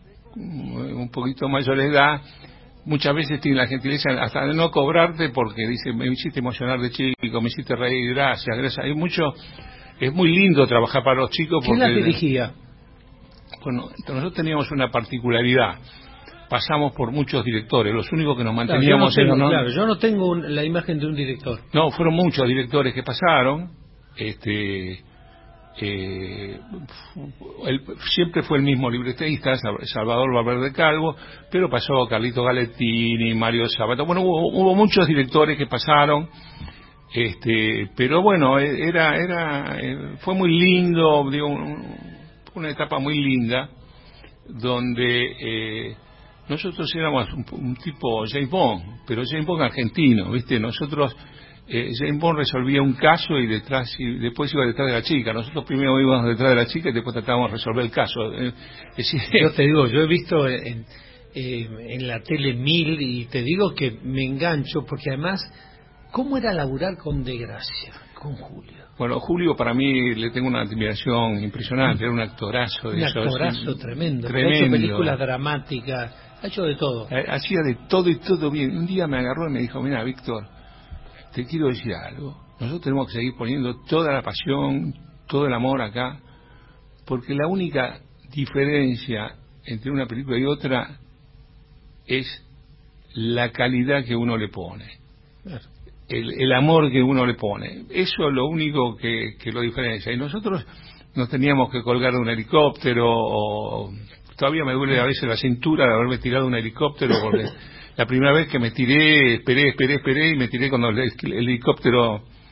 [SPEAKER 2] un poquito mayor edad, muchas veces tienen la gentileza hasta de no cobrarte porque dicen, me hiciste emocionar de chico, me hiciste reír, gracias, gracias. Hay mucho, es muy lindo trabajar para los chicos.
[SPEAKER 1] ¿Quién
[SPEAKER 2] porque
[SPEAKER 1] la dirigía?
[SPEAKER 2] Bueno, nosotros teníamos una particularidad, pasamos por muchos directores, los únicos que nos manteníamos...
[SPEAKER 1] Claro, yo no tengo,
[SPEAKER 2] en, ¿no?
[SPEAKER 1] claro, yo no tengo un, la imagen de un director.
[SPEAKER 2] No, fueron muchos directores que pasaron, este... Eh, él siempre fue el mismo libretista, Salvador Valverde Calvo, pero pasó Carlito Galettini, Mario Sabato, bueno, hubo, hubo muchos directores que pasaron, este, pero bueno, era, era, fue muy lindo, digo, una etapa muy linda, donde eh, nosotros éramos un, un tipo James Bond, pero James Bond argentino, ¿viste? Nosotros Eh, James Bond resolvía un caso y detrás y después iba detrás de la chica. Nosotros primero íbamos detrás de la chica y después tratábamos de resolver el caso. Eh, es decir,
[SPEAKER 1] yo te digo, yo he visto en, eh, en la tele Mil y te digo que me engancho porque además, ¿cómo era laburar con Desgracia, con Julio?
[SPEAKER 2] Bueno, Julio para mí le tengo una admiración impresionante, era un actorazo de
[SPEAKER 1] un
[SPEAKER 2] eso,
[SPEAKER 1] actorazo tremendo,
[SPEAKER 2] tremendo.
[SPEAKER 1] Ha hecho películas dramáticas, ha hecho de todo.
[SPEAKER 2] Eh, hacía de todo y todo bien. Un día me agarró y me dijo, mira, Víctor, te quiero decir algo, nosotros tenemos que seguir poniendo toda la pasión, todo el amor acá, porque la única diferencia entre una película y otra es la calidad que uno le pone, el, el amor que uno le pone, eso es lo único que, que lo diferencia. Y nosotros nos teníamos que colgar de un helicóptero, o todavía me duele a veces la cintura de haberme tirado de un helicóptero, porque la primera vez que me tiré, esperé, esperé, esperé y me tiré cuando el, el helicóptero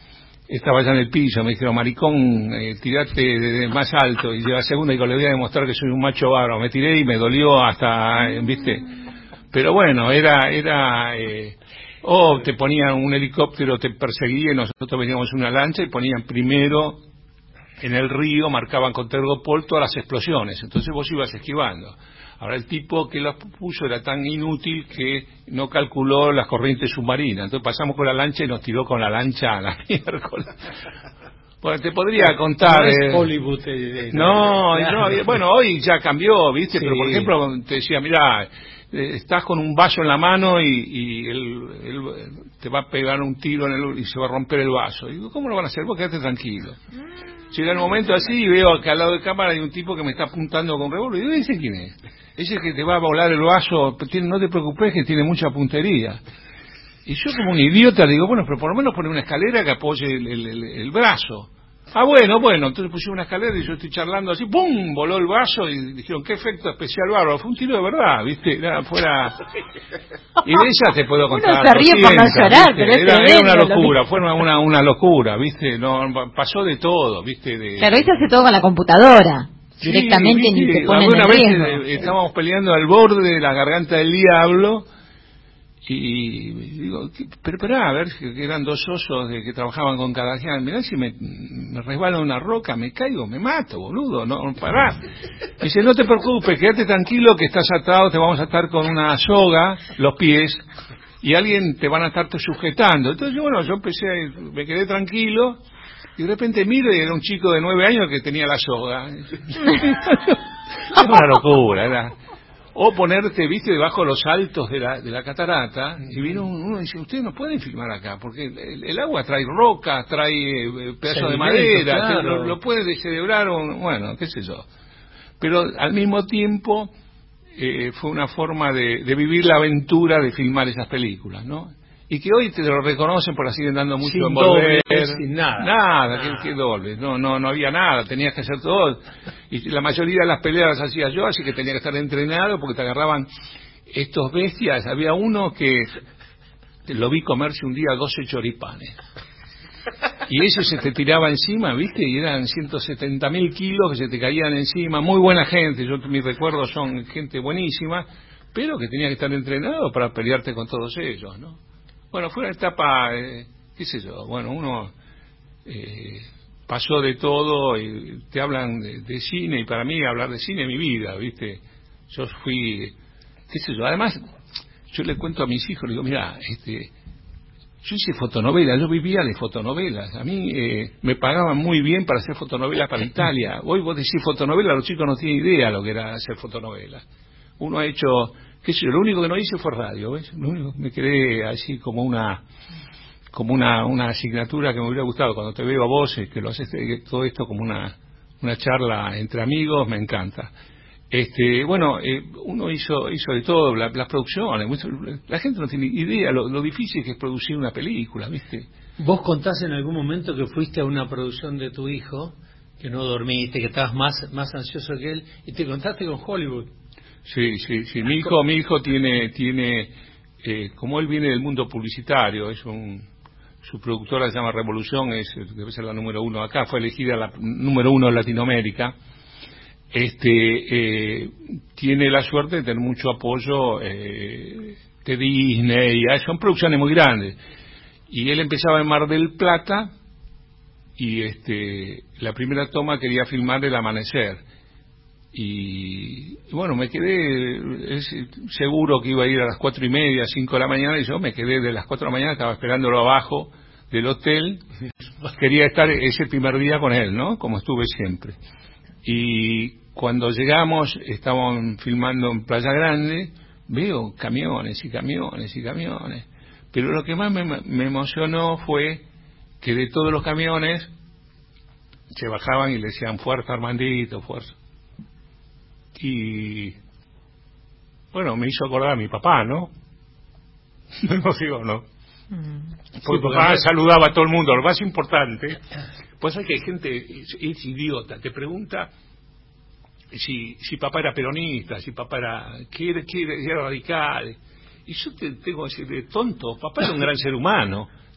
[SPEAKER 2] estaba ya en el piso, me dijeron, maricón, eh, tirate de, de más alto, y la segunda, digo, le voy a demostrar que soy un macho bárbaro, me tiré y me dolió hasta, eh, viste, pero bueno, era, era, eh, o te ponían un helicóptero, te perseguía, y nosotros veníamos en una lancha y ponían primero en el río, marcaban con tergopol todas las explosiones, entonces vos ibas esquivando. Ahora el tipo que lo puso era tan inútil que no calculó las corrientes submarinas, entonces pasamos con la lancha y nos tiró con la lancha a la miércoles. Bueno, te podría contar...
[SPEAKER 1] No es
[SPEAKER 2] eh,
[SPEAKER 1] Hollywood. Eh, eh,
[SPEAKER 2] no,
[SPEAKER 1] claro.
[SPEAKER 2] no, bueno, hoy ya cambió, ¿viste?
[SPEAKER 1] Sí.
[SPEAKER 2] Pero por ejemplo, te decía, mirá, eh, estás con un vaso en la mano y, y él, él te va a pegar un tiro en el, y se va a romper el vaso. Y digo, ¿cómo lo van a hacer? Vos quedate tranquilo. Llega el momento así y veo que al lado de cámara hay un tipo que me está apuntando con revólver. Y digo, ¿ese quién es? Ese que te va a volar el vaso, no te preocupes que tiene mucha puntería. Y yo como un idiota le digo, bueno, pero por lo menos pone una escalera que apoye el, el, el, el brazo. Ah, bueno, bueno, entonces pusieron una escalera y yo estoy charlando así, ¡pum!, voló el vaso y dijeron, qué efecto especial bárbaro. Fue un tiro de verdad, ¿viste? Era fuera... Y de ella te puedo contar.
[SPEAKER 4] Uno se ríe por no llorar, pero es
[SPEAKER 2] era,
[SPEAKER 4] tremendo,
[SPEAKER 2] era una locura,
[SPEAKER 4] que...
[SPEAKER 2] fue una, una, una locura, ¿viste? No, pasó de todo, ¿viste? De...
[SPEAKER 4] Claro, hoy se hace todo con la computadora.
[SPEAKER 2] Sí,
[SPEAKER 4] directamente
[SPEAKER 2] ¿viste?
[SPEAKER 4] ni te ponen
[SPEAKER 2] Alguna
[SPEAKER 4] en
[SPEAKER 2] vez
[SPEAKER 4] riesgo.
[SPEAKER 2] eh, estábamos peleando al borde de la garganta del diablo y digo, pero esperá, a ver, que eran dos osos de que trabajaban con Kardashian, mirá si me, me resbala una roca, me caigo, me mato, boludo, no, pará. Dice, no te preocupes, quédate tranquilo que estás atado, te vamos a estar con una soga, los pies, y alguien te van a estar sujetando. Entonces, bueno, yo empecé, me quedé tranquilo, y de repente miro y era un chico de nueve años que tenía la soga. Era una locura, era... O ponerte, viste, debajo de los altos de la, de la catarata, y vino uno y dice, ustedes no pueden filmar acá, porque el, el agua trae rocas, trae eh, pedazos de madera,
[SPEAKER 1] claro.
[SPEAKER 2] lo, lo puede descerebrar, o, bueno, qué sé yo. Pero al mismo tiempo eh, fue una forma de, de vivir la aventura de filmar esas películas, ¿no? Y que hoy te lo reconocen porque siguen dando mucho
[SPEAKER 1] sin
[SPEAKER 2] en volver.
[SPEAKER 1] Dobles, sin nada.
[SPEAKER 2] Nada,
[SPEAKER 1] nada.
[SPEAKER 2] ¿qué, qué dobles? No, no, no había nada, tenías que hacer todo. Y la mayoría de las peleas las hacía yo, así que tenía que estar entrenado porque te agarraban estos bestias. Había uno que lo vi comerse un día doce choripanes. Y eso se te tiraba encima, ¿viste? Y eran ciento setenta mil kilos que se te caían encima. Muy buena gente, yo mis recuerdos son gente buenísima, pero que tenía que estar entrenado para pelearte con todos ellos, ¿no? Bueno, fue una etapa, eh, qué sé yo, bueno, uno eh, pasó de todo y te hablan de, de cine, y para mí hablar de cine es mi vida, ¿viste? Yo fui, qué sé yo, además, yo le cuento a mis hijos, le digo, mira, este, yo hice fotonovelas, yo vivía de fotonovelas, a mí eh, me pagaban muy bien para hacer fotonovelas para Italia. Hoy vos decís fotonovelas, los chicos no tienen idea lo que era hacer fotonovelas. Uno ha hecho... qué sé yo, lo único que no hice fue radio, ¿ves? Lo único que me quedé así como una como una una asignatura que me hubiera gustado. Cuando te veo a vos, eh, que lo haces eh, todo esto como una una charla entre amigos, me encanta. Este, bueno, eh, uno hizo hizo de todo, la, las producciones, la gente no tiene idea lo, lo difícil que es producir una película, ¿viste?
[SPEAKER 1] Vos contás en algún momento que fuiste a una producción de tu hijo, que no dormiste, que estabas más más ansioso que él, y te contaste con Hollywood.
[SPEAKER 2] Sí, sí, sí. Mi hijo, mi hijo tiene, tiene, eh, como él viene del mundo publicitario, es un, su productora se llama Revolución, es, debe ser la número uno acá, fue elegida la número uno en Latinoamérica. Este, eh, tiene la suerte de tener mucho apoyo eh, de Disney, son producciones muy grandes. Y él empezaba en Mar del Plata y este, la primera toma quería filmar el amanecer. Y bueno, me quedé es, seguro que iba a ir a las cuatro y media, cinco de la mañana, y yo me quedé de las cuatro de la mañana, estaba esperándolo abajo del hotel, quería estar ese primer día con él, ¿no? Como estuve siempre. Y cuando llegamos, estábamos filmando en Playa Grande, veo camiones y camiones y camiones, pero lo que más me, me emocionó fue que de todos los camiones se bajaban y le decían, fuerza Armandito, fuerza. Y bueno, me hizo acordar a mi papá, ¿no? No digo, ¿no?
[SPEAKER 1] Mm.
[SPEAKER 2] Porque sí, papá saludaba a todo el mundo. Lo más importante, pues es que hay gente, es, es idiota, te pregunta si si papá era peronista, si papá era, que era, que era, era radical. Y yo te tengo que decir, de tonto, papá era un gran ser humano.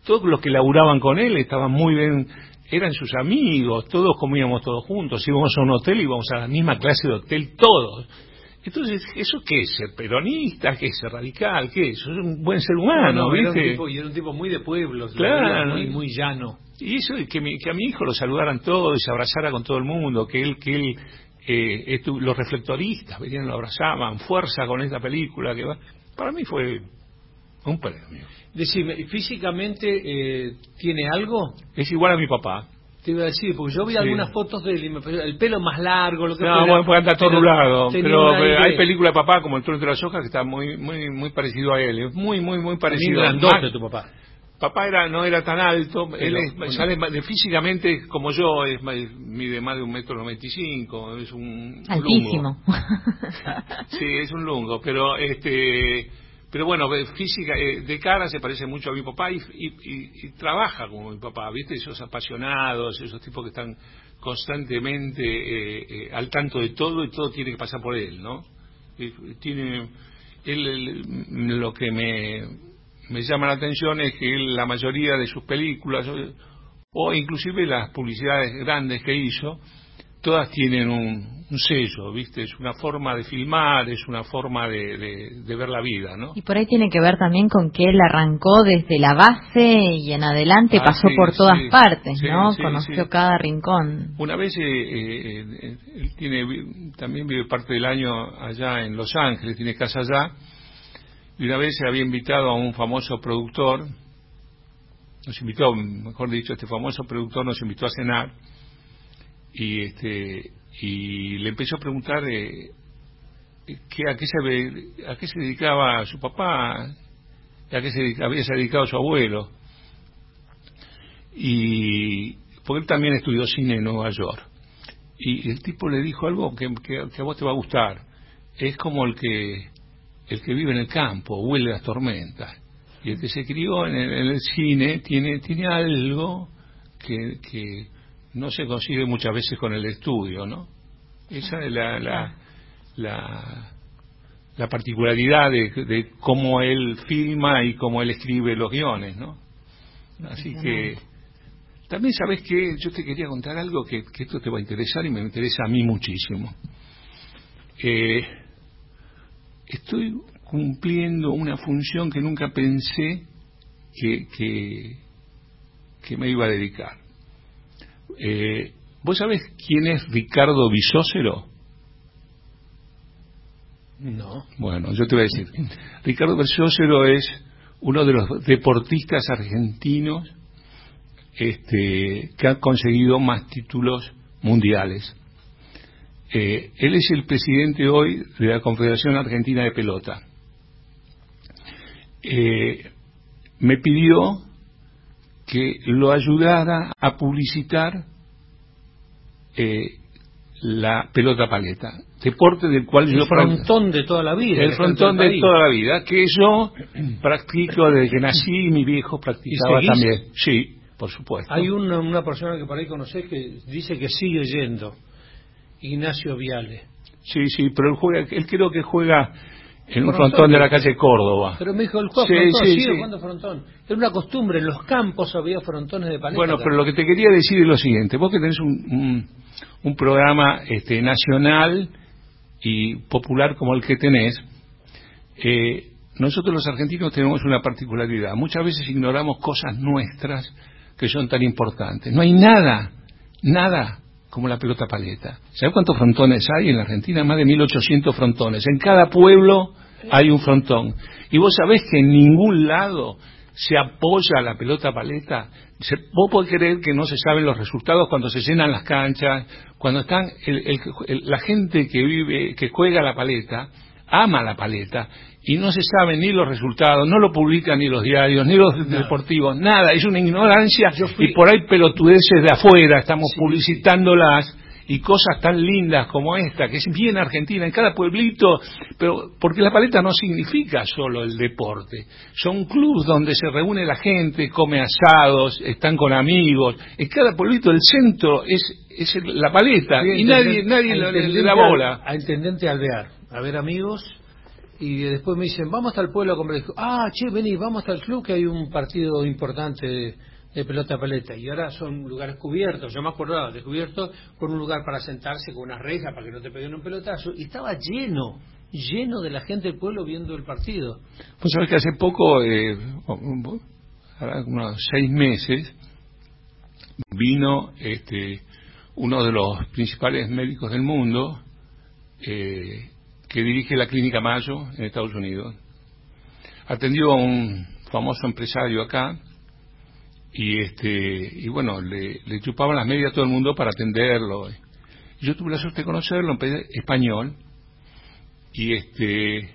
[SPEAKER 2] todos los que laburaban con él estaban muy bien, eran sus amigos, todos comíamos todos juntos, íbamos a un hotel y íbamos a la misma clase de hotel todos. Entonces, ¿eso qué es? ¿Ser peronista? ¿Qué es? ¿Ser radical? ¿Qué es? Eso es un buen ser humano, no, no, ¿viste?
[SPEAKER 1] Era un tipo, y era un tipo muy de pueblos,
[SPEAKER 2] claro,
[SPEAKER 1] muy, muy llano.
[SPEAKER 2] Y eso, que, mi, que a mi hijo lo saludaran todos y se abrazara con todo el mundo, que él, que él eh, estu, los reflectoristas venían, lo abrazaban, fuerza con esta película, que va, para mí fue un premio.
[SPEAKER 1] Decime, ¿físicamente eh, tiene algo?
[SPEAKER 2] Es igual a mi papá.
[SPEAKER 1] Te iba a decir, porque yo vi
[SPEAKER 2] sí.
[SPEAKER 1] algunas fotos de él, el pelo más largo, lo que
[SPEAKER 2] no,
[SPEAKER 1] fuera.
[SPEAKER 2] bueno, puede andar todo rulado, pero, pero hay
[SPEAKER 1] de...
[SPEAKER 2] películas de papá como El trono de las hojas que está muy muy muy parecido a él, es muy muy muy parecido.
[SPEAKER 1] Muy grandote tu papá.
[SPEAKER 2] Papá era no era tan alto, pero, él es, bueno. sale de, físicamente como yo, es mide más de un metro noventa y cinco, es un
[SPEAKER 4] altísimo.
[SPEAKER 2] Lungo. Sí, es un lungo, pero este pero bueno, física, eh, de cara se parece mucho a mi papá y, y, y, y trabaja como mi papá, ¿viste? Esos apasionados, esos tipos que están constantemente eh, eh, al tanto de todo y todo tiene que pasar por él, ¿no? Y, tiene, él, él, lo que me, me llama la atención es que él, la mayoría de sus películas, o inclusive las publicidades grandes que hizo, todas tienen un, un sello, ¿viste? Es una forma de filmar, es una forma de, de, de ver la vida, ¿no?
[SPEAKER 4] Y por ahí tiene que ver también con que él arrancó desde la base y en adelante ah, pasó sí, por todas sí, partes, sí, ¿no? Sí, Conoció sí. cada rincón.
[SPEAKER 2] Una vez, eh, eh, él tiene, también vive parte del año allá en Los Ángeles, tiene casa allá, y una vez se había invitado a un famoso productor, nos invitó, mejor dicho, este famoso productor nos invitó a cenar, y este y le empezó a preguntar eh, que a qué se a qué se dedicaba su papá, a qué se había se dedicado su abuelo, y porque él también estudió cine en Nueva York, y el tipo le dijo algo que, que, que a vos te va a gustar, es como el que el que vive en el campo, huele las tormentas, y el que se crió en el, en el cine tiene tiene algo que, que no se consigue muchas veces con el estudio, ¿no? Esa es la la la, la particularidad de, de cómo él filma y cómo él escribe los guiones, ¿no? Así que también sabes que yo te quería contar algo que, que esto te va a interesar y me interesa a mí muchísimo. Eh, estoy cumpliendo una función que nunca pensé que que, que me iba a dedicar. Eh, ¿Vos sabés quién es Ricardo Bisócero?
[SPEAKER 1] No.
[SPEAKER 2] Bueno, yo te voy a decir. Ricardo Bisócero es uno de los deportistas argentinos este, que ha conseguido más títulos mundiales. Eh, él es el presidente hoy de la Confederación Argentina de Pelota. Eh, me pidió que lo ayudara a publicitar eh, la pelota paleta, deporte del cual
[SPEAKER 1] el
[SPEAKER 2] yo
[SPEAKER 1] frontón de toda la vida,
[SPEAKER 2] el frontón de toda la vida, que yo practico desde que nací, mi viejo practicaba también. Sí, por supuesto.
[SPEAKER 1] Hay una, una persona que por ahí conocés que dice que sigue yendo, Ignacio Viale.
[SPEAKER 2] Sí, sí, pero él juega, él creo que juega en un frontón de la calle Córdoba.
[SPEAKER 1] Pero me dijo, el juego
[SPEAKER 2] sí,
[SPEAKER 1] frontón,
[SPEAKER 2] sí,
[SPEAKER 1] sigue
[SPEAKER 2] sí.
[SPEAKER 1] jugando frontón. Era una costumbre, en los campos había frontones de paleta.
[SPEAKER 2] Bueno, pero lo que te quería decir es lo siguiente, vos que tenés un, un, un programa este, nacional y popular como el que tenés, eh, nosotros los argentinos tenemos una particularidad, muchas veces ignoramos cosas nuestras que son tan importantes. No hay nada, nada como la pelota paleta. ¿Sabes cuántos frontones hay en la Argentina? Más de mil ochocientos frontones. En cada pueblo hay un frontón. Y vos sabés que en ningún lado se apoya la pelota paleta. Se, vos podés creer que no se saben los resultados cuando se llenan las canchas, cuando están el, el, el, la gente que vive, que juega la paleta, ama la paleta, y no se saben ni los resultados, no lo publican ni los diarios, ni los nada. deportivos, nada, es una ignorancia, fui... y por ahí pelotudeces de afuera, estamos sí. publicitándolas, y cosas tan lindas como esta, que es bien argentina, en cada pueblito, pero porque la paleta no significa solo el deporte, son clubes donde se reúne la gente, come asados, están con amigos, en cada pueblito el centro es, es la paleta, sí, y nadie, nadie le da bola.
[SPEAKER 1] A Intendente Alvear, a ver amigos, y después me dicen, vamos hasta el pueblo a comprar. Ah, che, vení, vamos hasta el club que hay un partido importante de, de pelota paleta. Y ahora son lugares cubiertos, yo me acordaba, descubiertos, con un lugar para sentarse, con unas rejas para que no te peguen un pelotazo. Y estaba lleno, lleno de la gente del pueblo viendo el partido.
[SPEAKER 2] Pues sabes que hace poco, eh, unos seis meses, vino este uno de los principales médicos del mundo, eh, que dirige la Clínica Mayo en Estados Unidos. Atendió a un famoso empresario acá y este y bueno, le, le chupaban las medias a todo el mundo para atenderlo. Yo tuve la suerte de conocerlo, en español, y este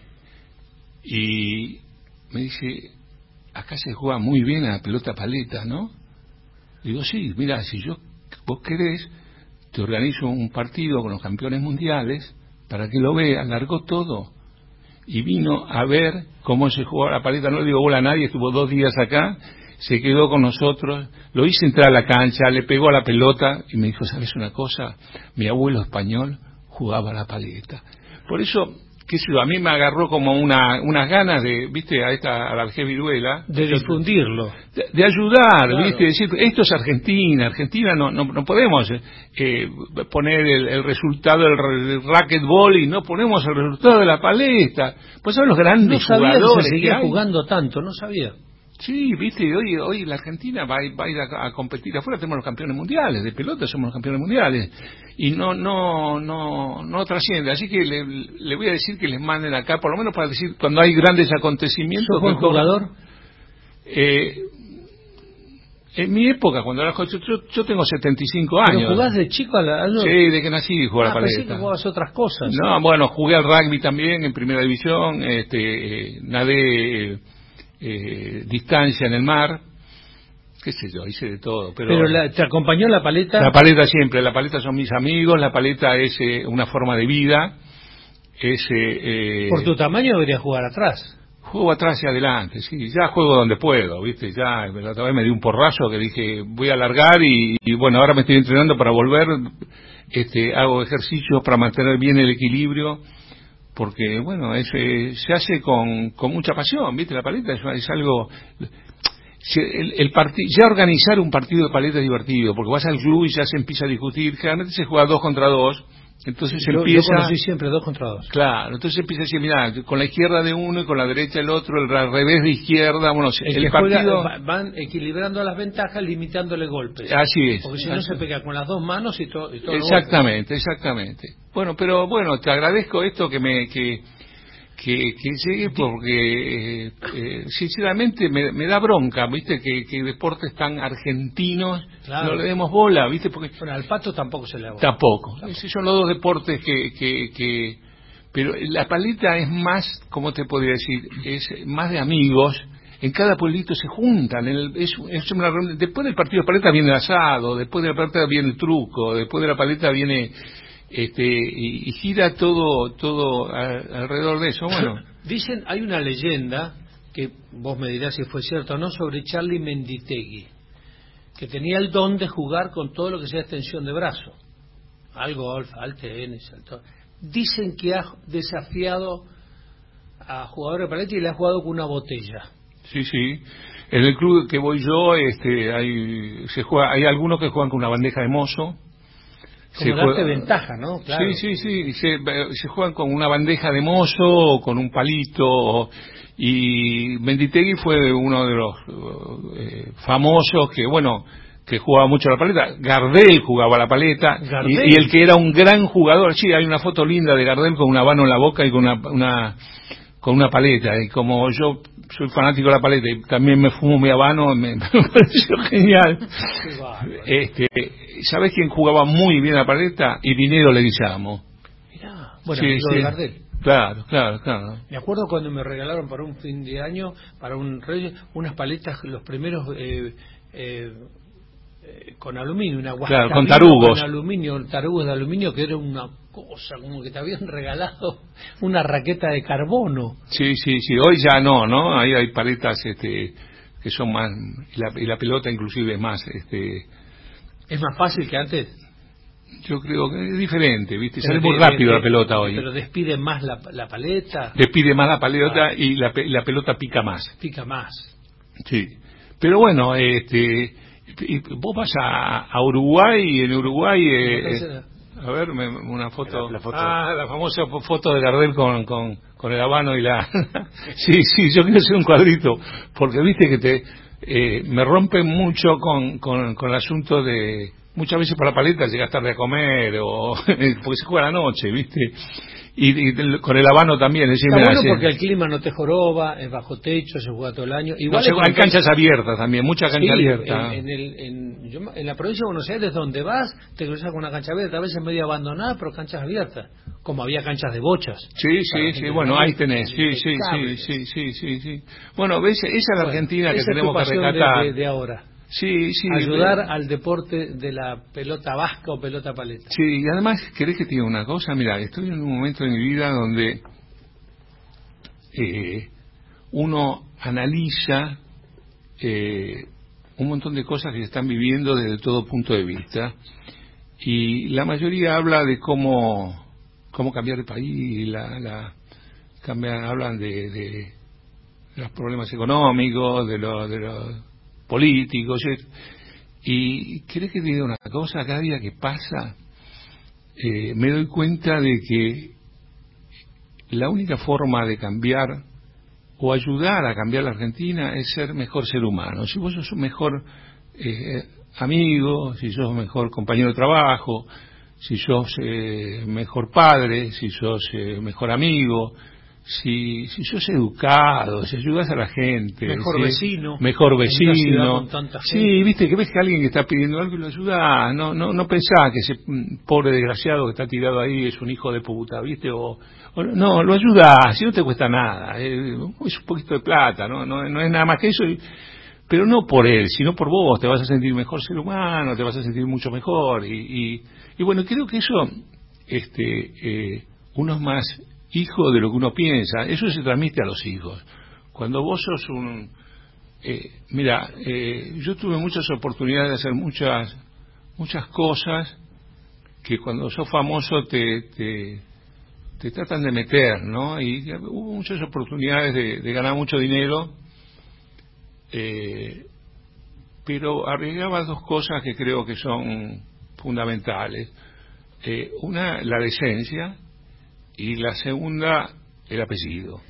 [SPEAKER 2] y me dice, acá se juega muy bien a la pelota paleta, ¿no? Digo, sí, mira, si yo vos querés, te organizo un partido con los campeones mundiales para que lo veas. Largó todo y vino a ver cómo se jugaba la paleta. No le digo bola a nadie, estuvo dos días acá, se quedó con nosotros, lo hice entrar a la cancha, le pegó a la pelota y me dijo, ¿sabes una cosa? Mi abuelo español jugaba a la paleta. Por eso, qué sé yo, a mí me agarró como una unas ganas de, viste, a esta a la Alge Viruela,
[SPEAKER 1] de difundirlo,
[SPEAKER 2] de, de ayudar, claro. Viste, decir, esto es Argentina, Argentina no no, no podemos eh, poner el, el resultado del racquetball y no ponemos el resultado de la paleta. Pues son los grandes
[SPEAKER 1] no sabía
[SPEAKER 2] jugadores
[SPEAKER 1] que se seguía
[SPEAKER 2] que
[SPEAKER 1] jugando tanto, no sabía.
[SPEAKER 2] Sí, viste, hoy hoy la Argentina va, va a ir a, a competir afuera, tenemos los campeones mundiales, de pelota somos los campeones mundiales, y no no no no trasciende, así que le, le voy a decir que les manden acá, por lo menos para decir, cuando hay grandes acontecimientos.
[SPEAKER 1] ¿Sos buen jugador?
[SPEAKER 2] Eh, en mi época, cuando era joven, yo, yo tengo setenta y cinco años.
[SPEAKER 1] ¿Pero jugás de chico a la...?
[SPEAKER 2] Sí, de que nací jugué a
[SPEAKER 1] ah,
[SPEAKER 2] la paleta.
[SPEAKER 1] Pensé que jugabas otras cosas.
[SPEAKER 2] No, bueno, jugué al rugby también en primera división, este, eh, nadé... Eh, Eh, distancia en el mar, qué sé yo, hice de todo. Pero,
[SPEAKER 1] pero la, ¿te acompañó la paleta?
[SPEAKER 2] La paleta siempre, la paleta son mis amigos, la paleta es eh, una forma de vida. Es, eh,
[SPEAKER 1] Por tu tamaño deberías jugar atrás.
[SPEAKER 2] Juego atrás y adelante, sí, ya juego donde puedo, viste, ya la otra vez me di un porrazo que dije voy a alargar y, y bueno, ahora me estoy entrenando para volver, este, hago ejercicios para mantener bien el equilibrio. Porque, bueno, es, eh, se hace con, con mucha pasión, ¿viste? La paleta es, es algo... Se, el, el parti, ya organizar un partido de paleta es divertido, porque vas al club y ya se empieza a discutir. Generalmente se juega dos contra dos, entonces
[SPEAKER 1] yo,
[SPEAKER 2] empieza...
[SPEAKER 1] Yo conocí siempre dos contra dos.
[SPEAKER 2] Claro, entonces empieza a decir, mira, con la izquierda de uno y con la derecha del otro, el al revés de izquierda, bueno, el,
[SPEAKER 1] el
[SPEAKER 2] que partido...
[SPEAKER 1] Juega, van equilibrando las ventajas, limitándole golpes.
[SPEAKER 2] Así es.
[SPEAKER 1] Porque si no se pega con las dos manos y, to, y todo.
[SPEAKER 2] Exactamente, exactamente. Bueno, pero bueno, te agradezco esto que me... que que, que llegue porque eh, eh, sinceramente me, me da bronca, viste, que, que deportes tan argentinos claro. No le demos bola, viste, porque
[SPEAKER 1] bueno, al pato tampoco se le da bola.
[SPEAKER 2] Tampoco, tampoco. Esos son los dos deportes que, que, que pero la paleta es más, ¿cómo te podría decir? Es más de amigos. En cada pueblito se juntan, en el, es, es una, después del partido de paleta viene el asado, después de la paleta viene el truco, después de la paleta viene este y, y gira todo todo a, alrededor de eso. Bueno,
[SPEAKER 1] dicen, hay una leyenda que vos me dirás si fue cierto o no, sobre Charlie Menditegui, que tenía el don de jugar con todo lo que sea extensión de brazo, al golf, al tenis, al todo. Dicen que ha desafiado a jugadores de paleta y le ha jugado con una botella.
[SPEAKER 2] Sí, sí. En el club que voy yo, este, hay se juega, hay algunos que juegan con una bandeja de mozo.
[SPEAKER 1] Como darte ventaja, ¿no? Claro.
[SPEAKER 2] Sí, sí, sí. Se, se juegan con una bandeja de mozo o con un palito. Y Menditegui fue uno de los eh, famosos que, bueno, que jugaba mucho la paleta. Gardel jugaba la paleta. Y, y el que era un gran jugador. Sí, hay una foto linda de Gardel con un habano en la boca y con una, una con una paleta. Y como yo soy fanático de la paleta y también me fumo mi habano, me, me pareció genial. Este, ¿sabes quién jugaba muy bien la paleta? Irineo Leguizamo.
[SPEAKER 1] Mirá, bueno,
[SPEAKER 2] sí,
[SPEAKER 1] amigo
[SPEAKER 2] sí.
[SPEAKER 1] de Gardel.
[SPEAKER 2] Claro, claro, claro.
[SPEAKER 1] Me acuerdo cuando me regalaron para un fin de año, para un rey, unas paletas, los primeros eh, eh, eh, con aluminio, una
[SPEAKER 2] claro, con tarugos.
[SPEAKER 1] Con aluminio, tarugos de aluminio, que era una cosa como que te habían regalado una raqueta de carbono.
[SPEAKER 2] Sí, sí, sí. Hoy ya no, ¿no? Ahí hay paletas, este, que son más, y la, y la pelota inclusive es más, este.
[SPEAKER 1] ¿Es más fácil que antes?
[SPEAKER 2] Yo creo que es diferente, ¿viste? Sale muy rápido la pelota hoy.
[SPEAKER 1] Pero despide más la, la paleta.
[SPEAKER 2] Despide más la paleta ah. y la, la pelota pica más.
[SPEAKER 1] Pica más.
[SPEAKER 2] Sí. Pero bueno, este, vos vas a, a Uruguay y en Uruguay... Eh, a ver, me, una foto.
[SPEAKER 3] La, la foto.
[SPEAKER 2] Ah, la famosa foto de Gardel con, con, con el habano y la... sí, sí, yo quiero hacer un cuadrito, porque viste que te eh, me rompen mucho con, con, con el asunto de... Muchas veces por la paleta llegas tarde a comer, o porque se juega a la noche, ¿viste? Y, y con el habano también. Es
[SPEAKER 1] Está bueno hace... porque el clima no te joroba, es bajo techo, se juega todo el año. Igual
[SPEAKER 2] no, hay canchas que... abiertas también, mucha cancha
[SPEAKER 1] sí,
[SPEAKER 2] abierta.
[SPEAKER 1] En, en, el, en, yo, en la provincia de Buenos Aires, donde vas, te cruzas con una cancha abierta, a veces medio abandonada, pero canchas abiertas. Como había canchas de bochas.
[SPEAKER 2] Sí, sí, sí, bueno, ahí tenés. Sí, sí, sí, sí, sí, sí, sí. Bueno, ves, esa es la bueno, Argentina que tenemos que rescatar.
[SPEAKER 1] De, de, de ahora.
[SPEAKER 2] Sí, sí.
[SPEAKER 1] Ayudar
[SPEAKER 2] pero...
[SPEAKER 1] al deporte de la pelota vasca o pelota paleta.
[SPEAKER 2] Sí, y además, ¿querés que te diga una cosa? Mira, estoy en un momento de mi vida donde eh, uno analiza eh, un montón de cosas que se están viviendo desde todo punto de vista, y la mayoría habla de cómo cómo cambiar el país, la, la cambian, hablan de, de los problemas económicos, de los de los políticos, y ¿querés que te diga una cosa? Cada día que pasa eh, me doy cuenta de que la única forma de cambiar o ayudar a cambiar la Argentina es ser mejor ser humano. Si vos sos un mejor eh, amigo, si sos mejor compañero de trabajo, si sos eh, mejor padre, si sos eh, mejor amigo, Si, si sos educado, si ayudas a la gente,
[SPEAKER 1] mejor
[SPEAKER 2] ¿sí?
[SPEAKER 1] vecino,
[SPEAKER 2] mejor vecino,
[SPEAKER 1] sí,
[SPEAKER 2] viste que ves que alguien que está pidiendo algo y lo ayuda, no, no, no pensás que ese pobre desgraciado que está tirado ahí es un hijo de puta, viste, o, o no, lo ayudás, si no te cuesta nada, eh, es un poquito de plata, no, no, no es nada más que eso, y, pero no por él, sino por vos, te vas a sentir mejor ser humano, te vas a sentir mucho mejor, y, y, y bueno, creo que eso, este, eh, uno es más hijo de lo que uno piensa, eso se transmite a los hijos. Cuando vos sos un... Eh, mira, eh, yo tuve muchas oportunidades de hacer muchas muchas cosas que cuando sos famoso te, te, te tratan de meter, ¿no? Y hubo muchas oportunidades de, de ganar mucho dinero, eh, pero arriesgaba dos cosas que creo que son fundamentales. Eh, una, la decencia, y la segunda, el apellido.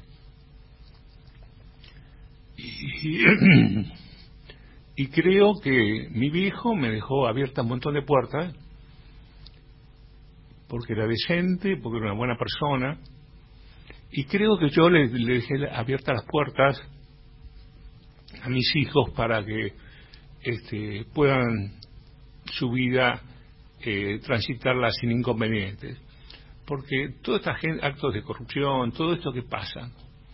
[SPEAKER 2] Y, y creo que mi viejo me dejó abierta un montón de puertas, porque era decente, porque era una buena persona, y creo que yo le, le dejé abiertas las puertas a mis hijos para que este, puedan su vida eh, transitarla sin inconvenientes. Porque todos estos actos de corrupción, todo esto que pasa,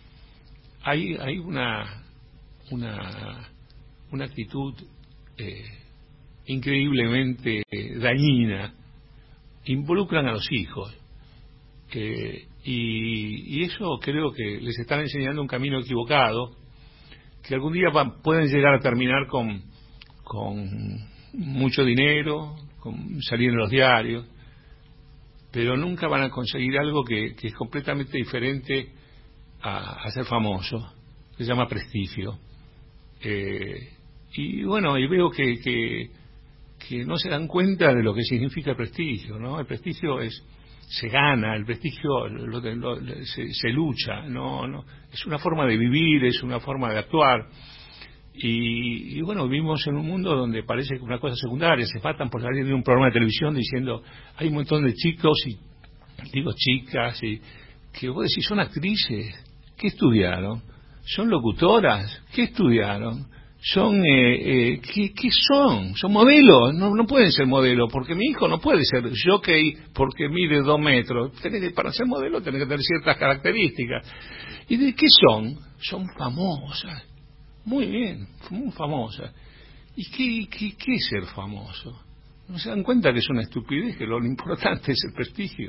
[SPEAKER 2] hay hay una una una actitud eh, increíblemente dañina, involucran a los hijos, eh, y, y eso creo que les están enseñando un camino equivocado, que algún día van, pueden llegar a terminar con con mucho dinero, con salir en los diarios, pero nunca van a conseguir algo que, que es completamente diferente a, a ser famoso, que se llama prestigio. Eh, y bueno, y veo que, que, que no se dan cuenta de lo que significa el prestigio, ¿no? El prestigio es se gana, el prestigio lo, lo, lo, se, se lucha, no, no, es una forma de vivir, es una forma de actuar. Y, y bueno, vivimos en un mundo donde parece que una cosa secundaria, se matan por salir de un programa de televisión diciendo hay un montón de chicos y digo chicas y que vos decís son actrices, ¿qué estudiaron? Son locutoras, ¿qué estudiaron? Son eh, eh, ¿qué, ¿qué son? Son modelos, no, no pueden ser modelos, porque mi hijo no puede ser jockey porque mide dos metros. Tenés que, para ser modelo tenés que tener ciertas características. ¿Y de qué son? Son famosas. Muy bien, muy famosa. ¿Y qué, qué, qué es ser famoso? ¿No se dan cuenta que es una estupidez, que lo importante es el prestigio?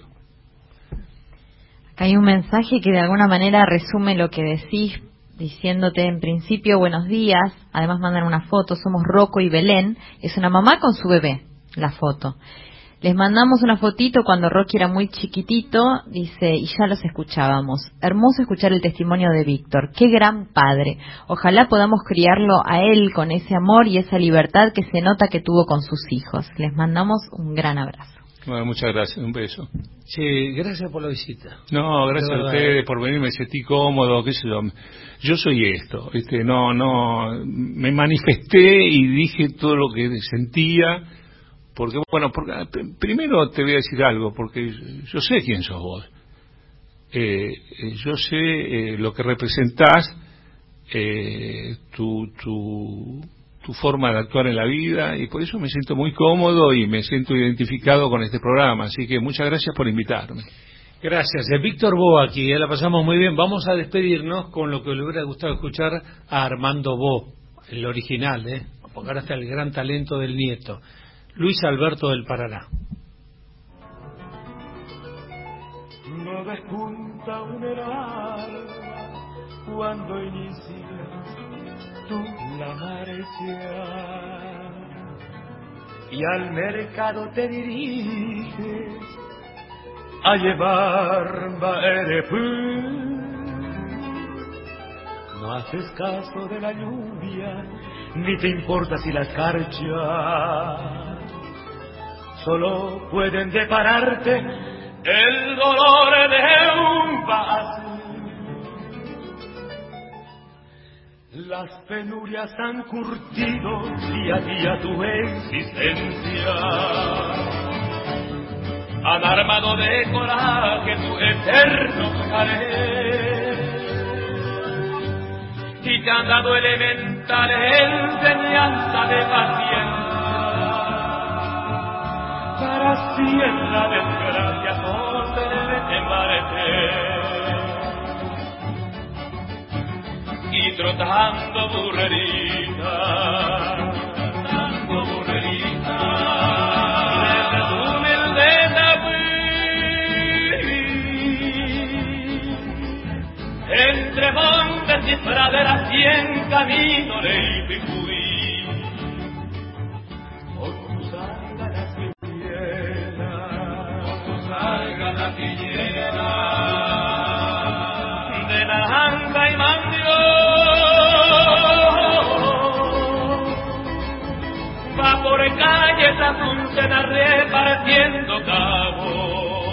[SPEAKER 4] Acá hay un mensaje que de alguna manera resume lo que decís, diciéndote en principio buenos días, además mandan una foto, somos Rocco y Belén, es una mamá con su bebé, la foto. Les mandamos una fotito cuando Rocky era muy chiquitito, dice, y ya los escuchábamos. Hermoso escuchar el testimonio de Víctor. Qué gran padre. Ojalá podamos criarlo a él con ese amor y esa libertad que se nota que tuvo con sus hijos. Les mandamos un gran abrazo.
[SPEAKER 2] Bueno, muchas gracias, un beso.
[SPEAKER 1] Sí, gracias por la visita.
[SPEAKER 2] No, gracias a ustedes por venir, me sentí cómodo, qué sé yo. Yo soy esto, ¿viste? No, no, me manifesté y dije todo lo que sentía, porque, bueno, porque, primero te voy a decir algo, porque yo sé quién sos vos. Eh, yo sé eh, lo que representás, eh, tu, tu, tu forma de actuar en la vida, y por eso me siento muy cómodo y me siento identificado con este programa. Así que muchas gracias por invitarme.
[SPEAKER 1] Gracias. Es Víctor Bo aquí, eh, la pasamos muy bien. Vamos a despedirnos con lo que le hubiera gustado escuchar a Armando Bo, el original, ¿eh? Porque ahora está el gran talento del nieto, Luis Alberto del Paraná.
[SPEAKER 5] No despunta un alma cuando inicias tú la marcha y al mercado te diriges a llevar baerepú. No haces caso de la lluvia ni te importa si la escarcha solo pueden depararte el dolor de un vacío. Las penurias han curtido día a día tu existencia, han armado de coraje tu eterno caer y te han dado elemental enseñanza de paciencia para así en la desgracia poderte embarecer. Y trotando burrerita, trotando burrerita, desde tu humilde tapiz, entre montes y praderas y en camino de Ipicuí, o tú salga la quillera, o tú salga la quillera, de naranja y mandio. Va por calles azucenas repartiendo cabos.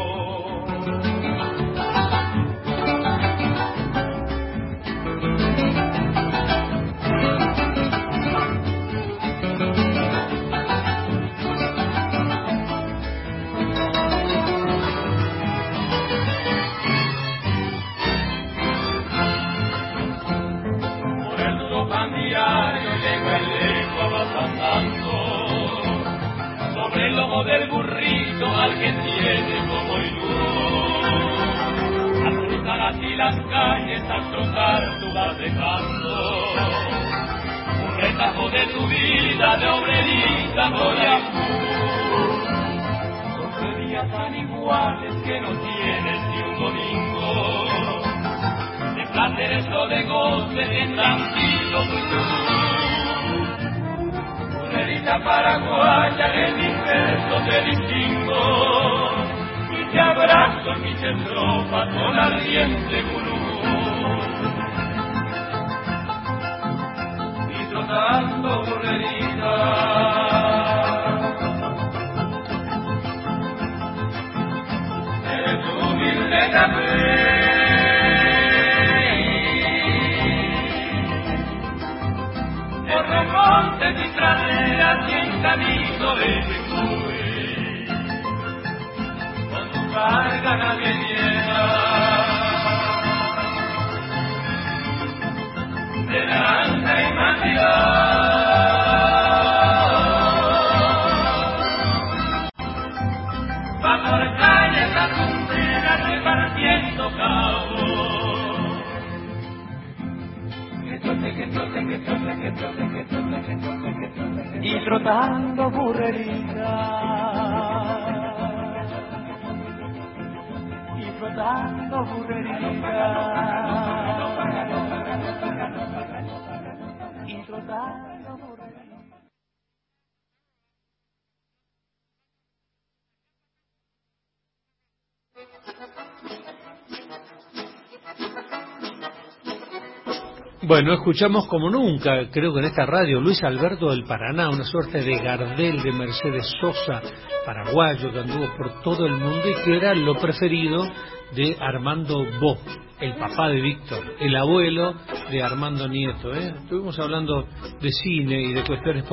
[SPEAKER 5] Por el duro pandiario llega el eco vas andando. Sobre el lomo del burrito al que tiene como luz. Al cruzar así las calles, al trotar tú vas dejando un retajo de tu vida de obrerita Boyacú. Son tres días tan iguales que no tienes ni un domingo de placeres o de goce en tranquilo futuro. Burrerita paraguaya en mis versos te distingo y te abrazo en mis estrofas con ardiente gurú. Y trotando burrerita, eres tu humilde café. Por los montes y praderas y en camino de Jesús, con tu carga nadie llega, de naranja y mandio. Va por calles azucenas repartiendo cabos. Y trotando burrerita, y trotando burrerita, y trotando burrerita.
[SPEAKER 1] Bueno, escuchamos como nunca, creo que en esta radio, Luis Alberto del Paraná, una suerte de Gardel de Mercedes Sosa, paraguayo, que anduvo por todo el mundo y que era lo preferido de Armando Bo, el papá de Víctor, el abuelo de Armando Nieto. ¿eh? Estuvimos hablando de cine y de cuestiones